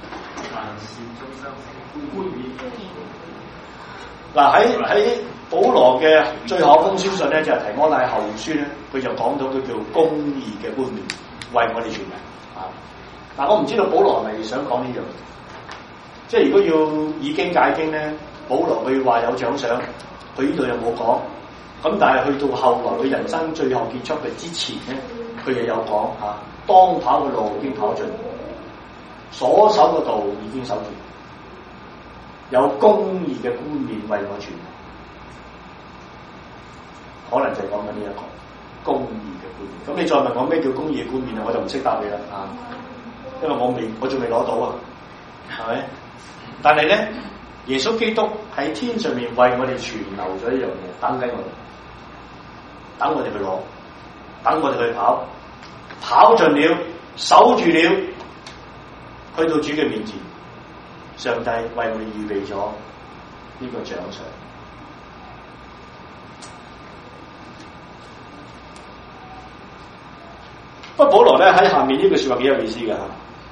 喺保羅嘅最後一封書信咧，就係提摩太後書咧，佢就講到佢叫公義嘅冠冕，為我哋傳明。我唔知道保羅係咪想講呢樣，即係如果要以經解經咧，保羅佢話有獎賞，佢呢度又冇講， 咁但係去到後來佢人生最後結束嘅之前咧，佢又有講嚇，當跑嘅路已經跑盡，所守嘅道已經守住，有公義嘅冠冕為我存。可能就係講緊呢一個公義嘅冠冕。咁你再問我咩叫公義嘅冠冕啊？我就唔識答你啦啊！因為我仲未攞到啊，係咪？但係咧，耶穌基督喺天上面為我哋存留咗一樣嘢，等緊我哋，等我哋去攞，等我哋去跑，跑盡了，守住了，去到主嘅面前，上帝為我哋預備咗呢個獎賞。不過保羅咧喺下面呢句說話幾有意思嘅吓。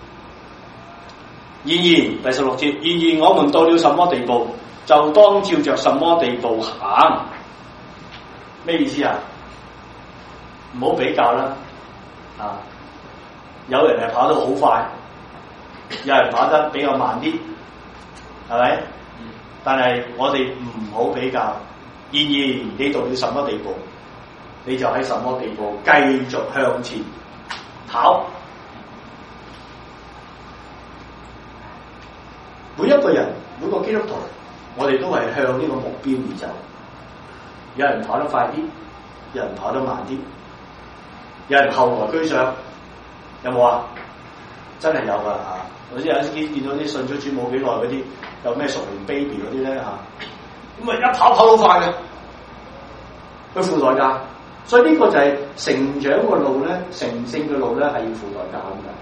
然而第16節，然而我們到了什麼地步，就當照着什麼地步行。咩意思啊？唔好比較啦，啊！有人係跑得好快，有人跑得比較慢啲，係咪？但係我哋唔好比較。然而你到了什麼地步，你就喺什麼地步繼續向前跑。每一個人，每個基督徒，我哋都係向呢個目標而走。有人跑得快啲，有人跑得慢啲，有人後來居上，有冇啊？真係有噶嚇！我知有陣時見到啲信咗主冇幾耐嗰啲，有咩屬靈 baby 嗰啲咧嚇，咁啊一跑到快嘅，去付代價。所以呢個就係成長嘅路咧，成聖嘅路咧係要付代價咁嘅。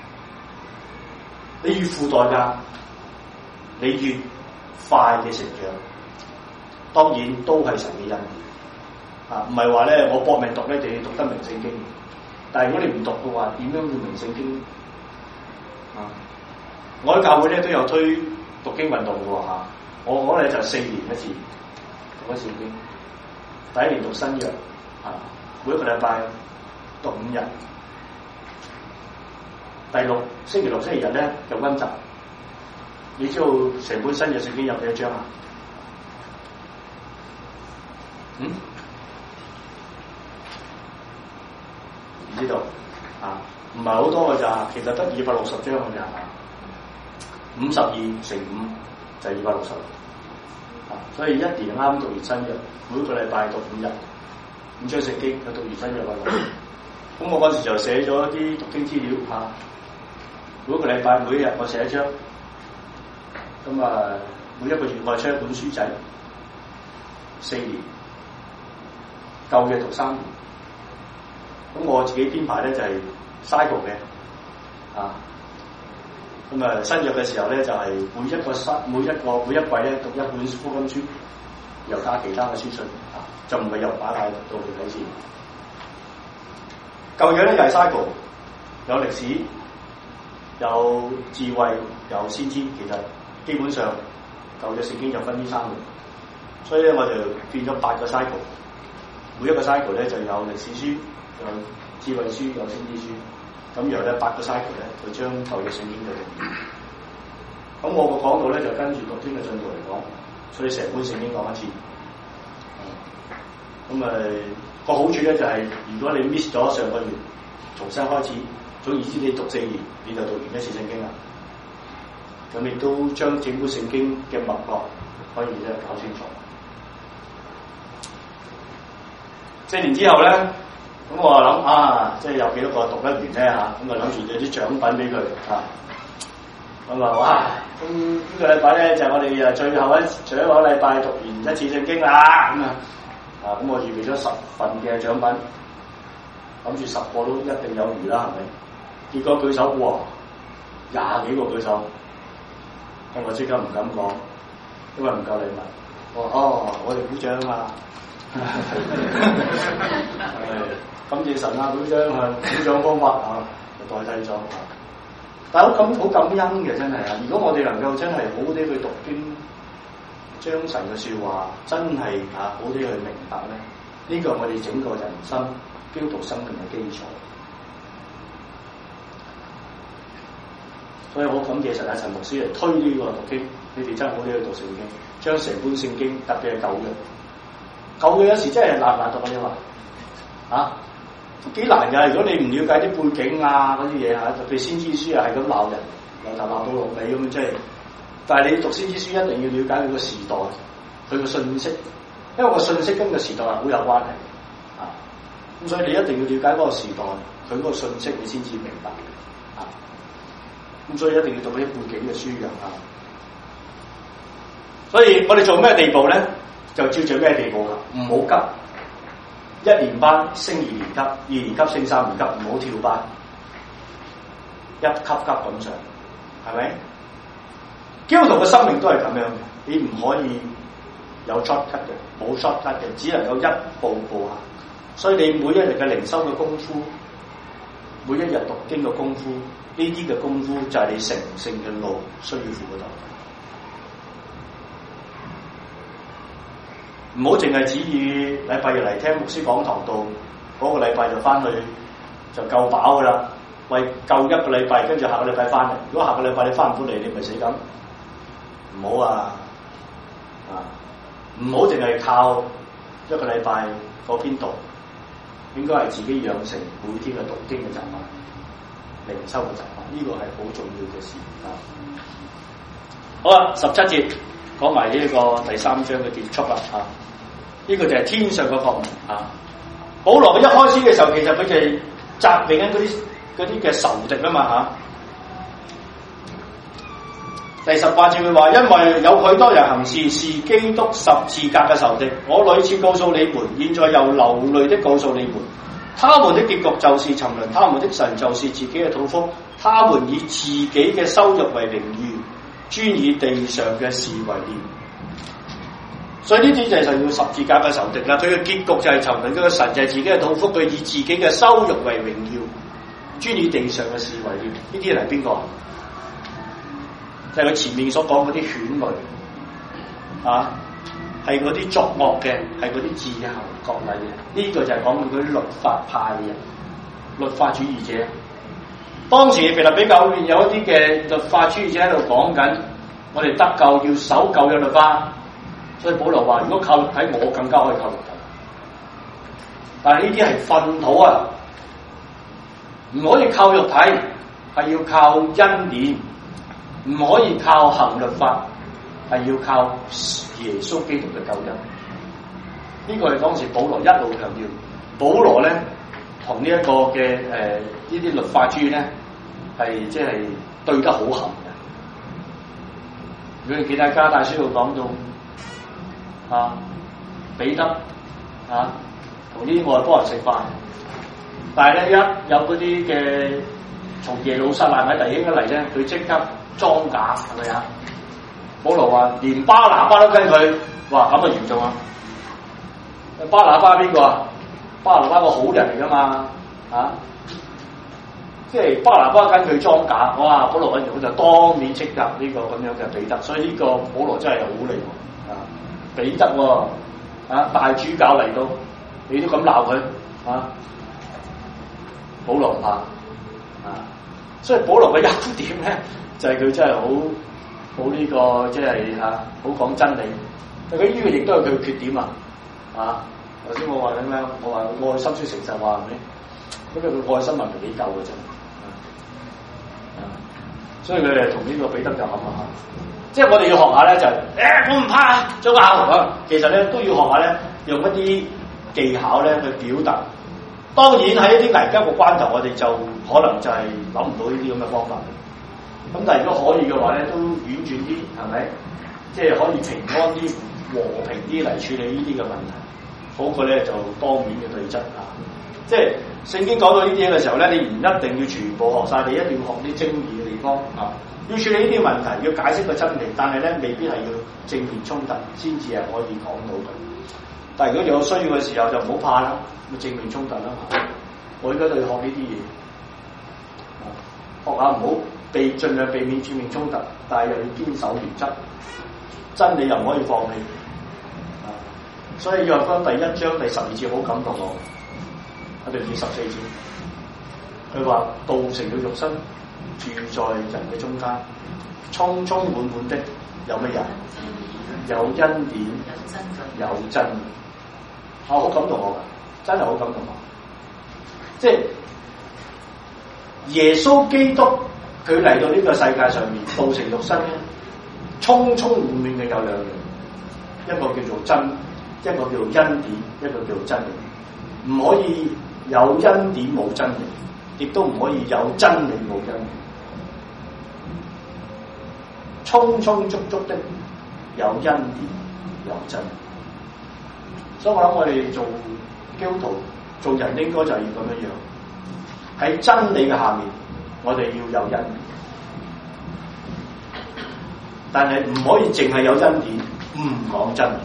你越付代價，你越快嘅成長。當然都係神嘅恩典啊，唔係話咧我搏命讀咧就要讀得明聖經。但係如果你唔讀嘅話，點樣會明聖經啊？我喺教會咧都有推讀經運動嘅喎嚇。我咧就4年一次讀一次聖經。第一年讀新約啊，每一個禮拜讀5日。第6星期六、星期日咧就溫習。你知道成本新約聖經有幾多章啊？唔知道啊，唔係好多嘅咋，其實得260章嘅咋，52乘5就係260啊，所以一年啱讀完新約，每個禮拜讀5日，5章聖經就讀完新約啦。咁我嗰時就寫咗啲讀經資料嚇，每個禮拜每日我寫一章，咁啊每一個月我出一本書仔，4年，舊嘅讀3年。咁我自己編排咧就係 cycle 嘅，啊，咁啊新約嘅時候咧就係每一季咧讀一本福音書，又加其他嘅書信，啊，就唔係由馬太讀到去睇先。舊約咧又係 cycle，有歷史，有智慧，有先知，其實基本上舊約聖經就分呢3個，所以咧我就變咗8個 cycle， 每一個 cycle 咧就有歷史書。有智慧書，有先知書，咁然後咧8個 cycle 咧，就將舊約聖經嘅讀完。咁我個講道咧就跟住讀經嘅進度嚟講，所以成本聖經講一次。咁個好處咧就係、是，如果你 miss 咗上個月，重新開始，總言之你讀4年，你就讀完一次聖經啦。咁亦都將整本聖經嘅脈絡可以咧搞清楚。4年之後咧。咁我諗啊，即係有幾多個讀得完咧嚇？咁啊諗住有啲獎品俾佢啊。咁啊哇！咁呢個禮拜咧就係我哋最後一個禮拜讀完一次聖經啦。咁咁我預備咗10份嘅獎品，諗住10個都一定有餘啦，係咪？結果舉手哇，20幾個舉手，我即刻唔敢講，因為唔夠禮物。我哋鼓掌啊嘛！感謝神啊！鼓掌方法啊，就代替咗。但係好感恩嘅，真係啊！如果我哋能夠真係好好地去讀經，將神嘅説話真係好好地去明白咧，呢個係我哋整個人生基督徒生命嘅基礎。所以好感謝神啊！陳牧師嚟推呢個讀經，你哋真係好好地去讀聖經，將成本聖經特別係舊約有時真係難唔難讀啊？你話啊，都幾難㗎。如果你唔了解啲背景啊嗰啲嘢嚇，特別先知書係咁鬧人，由頭鬧到落尾咁，即係。但係你讀先知書一定要了解佢個時代，佢個信息，因為個信息跟個時代係好有關係啊。咁所以你一定要了解嗰個時代，佢嗰個信息你先至明白啊。咁所以一定要讀啲背景嘅書樣啊。所以我哋做咩地步咧？就照住咩地步啦？唔好急，一年班升二年級，二年級升三年級，唔好跳班，一級級咁上，係咪？基督徒嘅生命都係咁樣嘅，你唔可以有 shortcut 嘅，冇 shortcut 嘅，只能夠一步步行。所以你每一日嘅靈修嘅功夫，每一日讀經嘅功夫，呢啲嘅功夫就係你成聖嘅路需要付嘅代價。唔好淨係指意禮拜日嚟聽牧師講堂道，嗰個禮拜就翻去就夠飽噶啦，為夠一個禮拜，跟住下個禮拜翻嚟。如果下個禮拜你翻唔到嚟，你咪死梗。唔好啊！唔好淨係靠一個禮拜嗰邊讀，應該係自己養成每天嘅讀經嘅習慣、靈修嘅習慣，呢個係好重要嘅事啊！好啦，17節講埋呢個第3章嘅結束啦啊！呢個就係天上嘅國民啊！保羅一開始嘅時候，其實佢就係責備緊嗰啲嘅仇敵啊嘛嚇。第18節佢話，因為有許多人行事是基督十字架嘅仇敵，我屢次告訴你們，現在又流淚的告訴你們，他們的結局就是沉淪，他們的神就是自己嘅肚腹，他們以自己嘅羞辱為榮耀，專以地上嘅事為念。所以呢啲就係神要十字架嘅仇敵啦，佢嘅結局就係沉淪，佢嘅神就係自己嘅肚腹，佢以自己嘅羞辱為榮耀，專以地上嘅事為念。呢啲人係邊個？就係佢前面所講嗰啲犬類啊，係嗰啲作惡嘅，係嗰啲自行割禮嘅。呢個就係講佢嗰啲律法派嘅人，律法主義者。當時腓立比教會有一啲嘅律法主義者喺度講緊，我哋得救要守舊約律法。所以保羅話：如果靠肉體，我更加可以靠肉體。但係呢啲係糞土啊，唔可以靠肉體，係要靠恩典。唔可以靠行律法，係要靠耶穌基督嘅救恩。呢個係當時保羅一路強調。保羅咧同呢一個嘅呢啲律法主義咧係即係對得好狠嘅。如果你記得加大書度講到啊，彼得啊同啲外邦人食飯，但係咧一有嗰啲嘅從耶路撒冷喺弟兄一嚟咧，佢即刻裝假係咪啊？保羅話連巴拿巴都跟佢，哇咁啊嚴重啊！巴拿巴邊個啊？巴拿巴個好人嚟噶嘛啊！即係巴拿巴跟佢裝假，哇！保羅揾完佢就當面斥責呢個咁樣嘅彼得，所以呢個保羅真係好厲害啊！彼得喎啊，大主教嚟到，你都咁鬧佢啊？保羅怕啊！所以保羅嘅優點咧，就係佢真係好呢個即係好講真理。但佢呢個亦都係佢嘅缺點啊！啊，頭先我話點樣？我話愛心先誠實話係咪？因為佢愛心能力幾夠嘅啫。所以佢哋同呢個彼得就咁啊！即係我哋要學下咧，就我唔怕做拗。其實咧都要學下咧，用一啲技巧咧去表達。當然喺一啲危急嘅關頭，我哋就可能就係諗唔到呢啲咁嘅方法。咁但係如果可以嘅話咧，都婉轉啲，係咪？即係可以平安啲、和平啲嚟處理呢啲嘅問題，好過咧就當面嘅對質啊！即係聖經講到呢啲嘢嘅時候咧，你唔一定要全部學晒，你一定要學啲精義嘅地方啊！要處理呢啲問題，要解釋個真理，但係咧未必係要正面衝突先至係可以講到嘅。但係如果有需要嘅時候，就唔好怕啦，咪正面衝突啦。我而家就要學呢啲嘢，學下唔好盡量避免正面衝突，但係又要堅守原則，真理又唔可以放棄。所以約翰第1章第12節好感動我，我哋見14節，佢話道成了肉身，住在人嘅中間，充充滿滿的有乜人？有恩典，有真理。 好感動我㗎，真係好感動我。即係耶穌基督佢嚟到呢個世界上面，道成肉身咧，充充滿滿嘅有兩樣，一個叫做真，一個叫做恩典，一個叫做真理。唔可以有恩典冇真理，亦都唔可以有真理冇恩典。充充足足的有恩典有真理。所以我諗我哋做基督徒做人應該就要咁樣樣，喺真理嘅下面，我哋要有恩典，但係唔可以淨係有恩典唔講真理，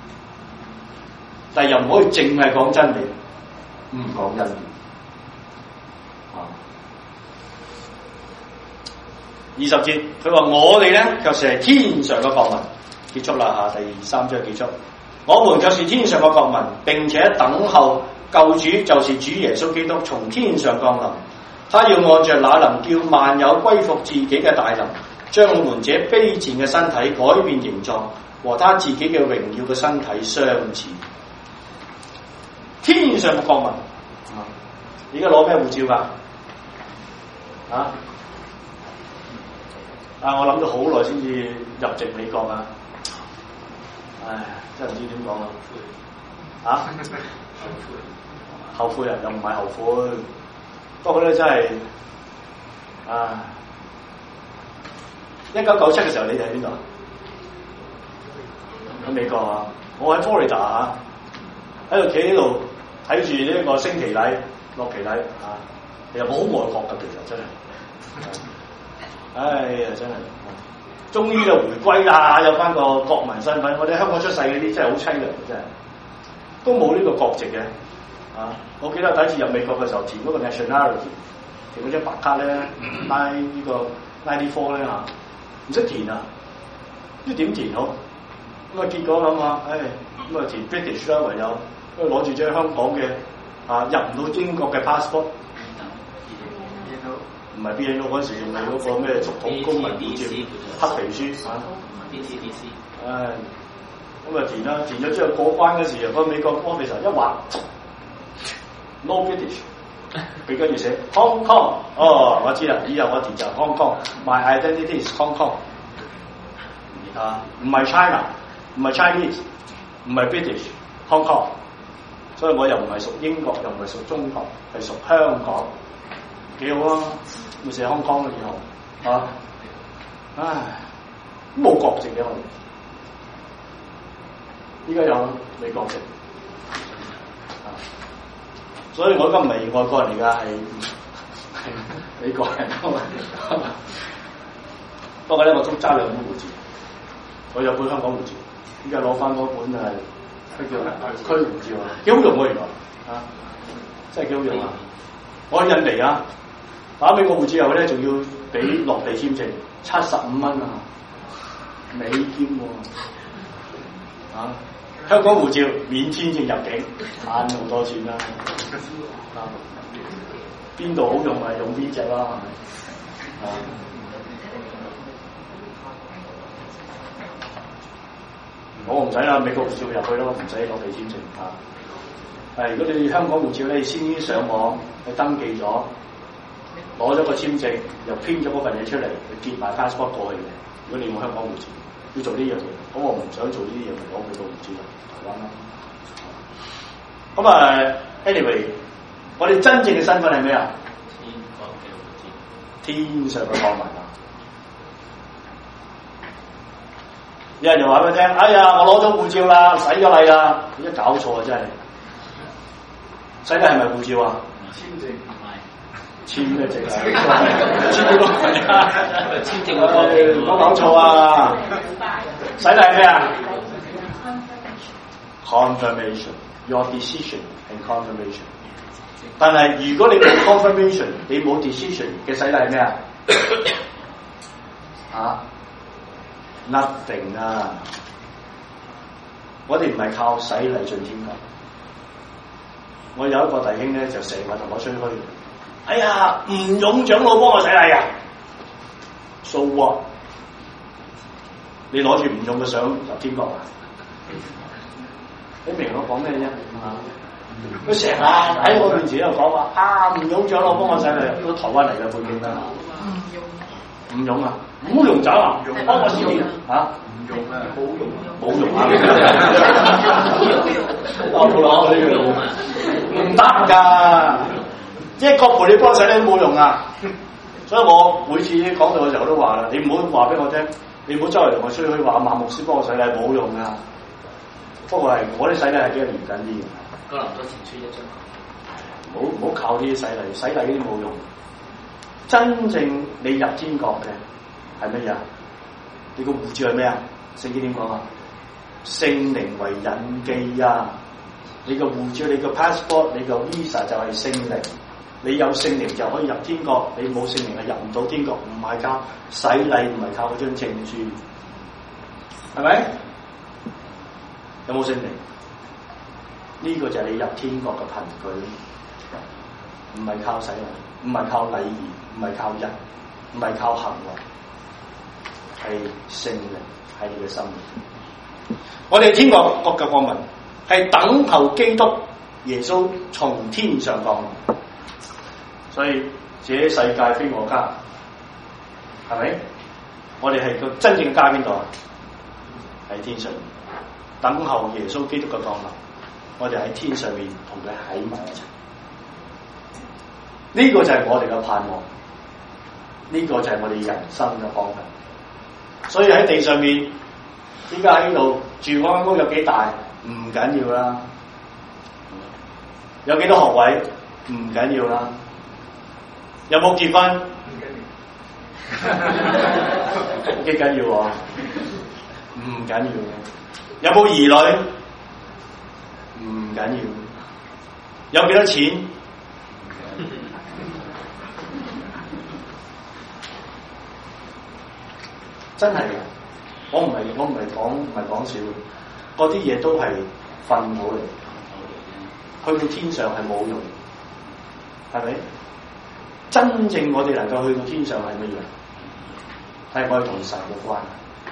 但係又唔可以淨係講真理唔講恩典。20節佢話我哋咧就是係天上嘅國民，結束啦嚇，第3章結束。我們就是天上嘅國民，並且等候救主，就是主耶穌基督從天上降臨。他要按着那能叫萬有歸服自己嘅大能，將我們這卑賤嘅身體改變形狀，和他自己嘅榮耀嘅身體相似。天上嘅國民，而家攞咩護照㗎？我諗咗好耐先至入籍美國啊！唉，真係唔知點講啦。後悔啊，又唔係後悔，不過咧真係1997嘅時候，你哋喺邊度？喺美國啊！我喺 Florida 啊，喺度企喺度睇住呢個升旗禮、落旗禮啊！其實我好愛國㗎，其實真係。唉呀，真係，終於就回歸啦，有翻個國民身份。我哋香港出世嗰啲真係好凄涼，真係都冇呢個國籍嘅。我記得第一次入美國嘅時候，填嗰個 nationality， 填嗰張白卡咧，拉呢個 94咧嚇，唔識填啊，唔知點填好。咁結果諗下，咁填 British 啦，唯有因為攞住張香港嘅入唔到英國嘅 passport。唔係 BNO 嗰時用你嗰個咩總統公民護照黑皮書咁啊填啦，填咗之後過關嗰時，個美國 officer 一畫 No British， 佢跟住寫 Hong Kong， 我知啦，以後我填就 Hong Kong，My identity is Hong Kong， 唔係 China， 唔係 Chinese， 唔係 British，Hong Kong， 所以我又唔係屬英國，又唔係屬中國，係屬香港。幾好啊！咪寫香港嘅以後冇國籍嘅我哋，依家有美國籍，所以我而家唔係外國人嚟㗎，係美國人。不過咧，我都揸2本護照，我有本香港護照，依家攞翻嗰本係叫區護照啊，幾好用喎原來真係幾好用啊！我喺印尼啊。打美國護照後咧，仲要俾落地簽證，75蚊啊，美兼喎，香港護照免簽證入境，慳好多錢啦。邊度好用咪用邊隻啦，係咪？我唔使啦，美國護照入去咯，唔使落地簽證。如果你香港護照咧，你先上網去登記咗。攞咗個簽證，又編咗嗰份嘢出嚟，去結埋 passport 過去嘅。如果你用香港護照，要做呢樣嘢，咁我唔想做呢啲嘢，咪攞佢個護照啦，台灣啦。咁anyway， 我哋真正嘅身份係咩啊？天上嘅國民啊！有人就話俾我聽：哎呀，我攞咗護照啦，洗咗禮啦！一搞錯啊，真係！洗禮係咪護照啊？簽證。簽咩證啊？簽幾多份啊？簽證我講錯啊！洗禮係咩啊 ？Confirmation, your decision and confirmation。但係如果你冇 confirmation， 你冇 decision 嘅洗禮係咩啊？Nothing 啊！我哋唔係靠洗禮進天國。我有一個弟兄咧，就成日同我吹噓。哎呀，吳勇長老幫我洗禮啊 ！So what？ 你攞住吳勇嘅相入天國啊？ 你明我講咩啫？佢成日喺我面前喺度講話吳勇長老幫我洗禮，呢個台灣嚟嘅背景啦。吳勇啊，冇用走啊，幫我洗禮嚇。 唔用啊，冇用啊， 冇用啊！我冇攞呢個，唔得㗎！一個陪你幫洗禮都冇用啊！所以我每次講到嘅時候都話啦，你唔好話俾我聽，你唔好周圍同我吹噓話馬牧師幫我洗禮冇用㗎。不過係我啲洗禮係比較嚴謹啲嘅。 哥林多前書1章。 唔好靠呢啲洗禮，洗禮呢啲冇用。真正你入天國嘅係乜嘢？你個護照係咩啊？聖經點講啊？聖靈為印記啊！你個護照、你個 passport、你個 visa 就係聖靈。你有聖靈就可以入天國，你冇聖靈係入唔到天國。唔係靠洗禮，唔係靠嗰張證書，係咪？有冇聖靈？呢個就係你入天國嘅憑據，唔係靠洗禮，唔係靠禮儀，唔係靠人，唔係靠行為，係聖靈喺你嘅心裏。我哋天國嘅國民係等候基督耶穌從天上降臨，所以這世界非我家，係咪？我哋係個真正嘅家邊度啊？喺天上，等候耶穌基督嘅降臨。我哋喺天上面同佢喺埋一齊，呢個就係我哋嘅盼望，呢個就係我哋人生嘅方向。所以喺地上面，依家喺呢度住嗰間屋有幾大唔緊要啦，有幾多學位唔緊要啦，有冇結婚幾緊要喎？唔緊要嘅，有冇兒女？唔緊要，有幾多錢？真係嘅，我唔係講笑，嗰啲嘢都係糞土嚟，去到天上係冇用，係咪？真正我哋能夠去到天上係乜嘢？係我哋同神嘅關係。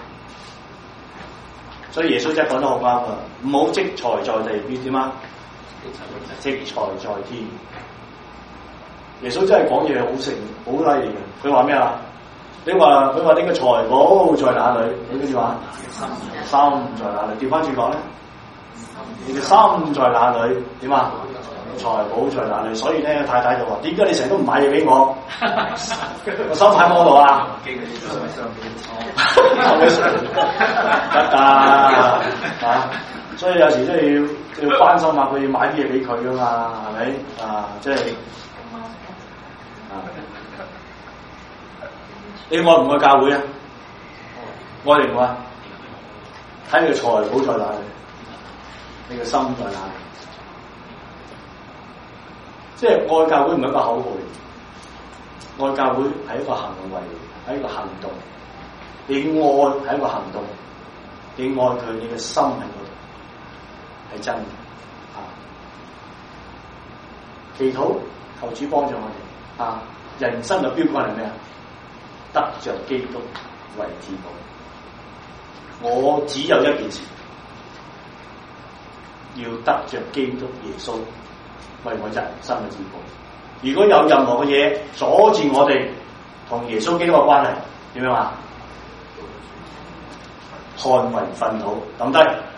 所以耶穌真係講得好啱啊！唔好積財在地，要點啊？積財在天。耶穌真係講嘢好誠好犀利嘅。佢話咩啊？佢話你嘅財寶在哪裏？你跟住話心在哪裏？調翻轉講咧，你嘅心在哪裏？點啊？財寶在哪裏？所以咧，太太就話：點解你成日都唔買嘢俾我？我心喺我度啊！得㗎嚇，所以有時真係要關心下佢，要買啲嘢俾佢㗎嘛，係咪啊？即係啊！你愛唔愛教會啊？愛定唔愛？睇你嘅財寶在哪裏，你嘅心在哪裏？即係愛教會唔係一個口號嚟，愛教會係一個行為，係一個行動。你愛係一個行動，你愛佢，你嘅心喺嗰度，係真嘅啊！祈禱求主幫助我哋啊！人生嘅標杆係咩啊？得着基督為至寶。我只有一件事，要得着基督耶穌為我人生嘅至寶。如果有任何嘅嘢阻住我哋同耶穌基督嘅關係，點樣啊？看為糞土，抌低。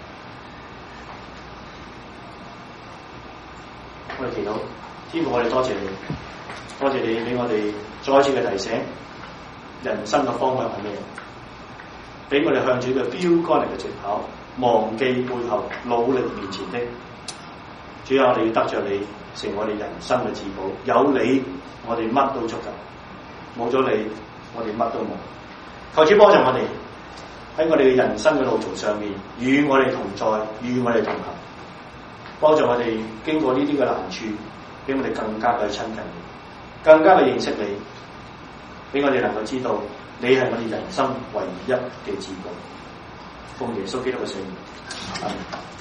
我哋祈禱，天父，我哋多謝你，多謝你俾我哋再一次嘅提醒，人生嘅方向係咩？俾我哋向住嘅標杆嚟嘅直跑，忘記背後，努力面前的。主啊，我哋要得着你，成我哋人生嘅至寶。有你，我哋乜都足夠；冇咗你，我哋乜都冇。求主幫助我哋。喺我哋嘅人生嘅路途上面，與我哋同在，與我哋同行，幫助我哋經過呢啲嘅難處，俾我哋更加嘅親近你，更加嘅認識你，俾我哋能夠知道你係我哋人生唯一嘅至寶。奉耶穌基督嘅聖名，阿們。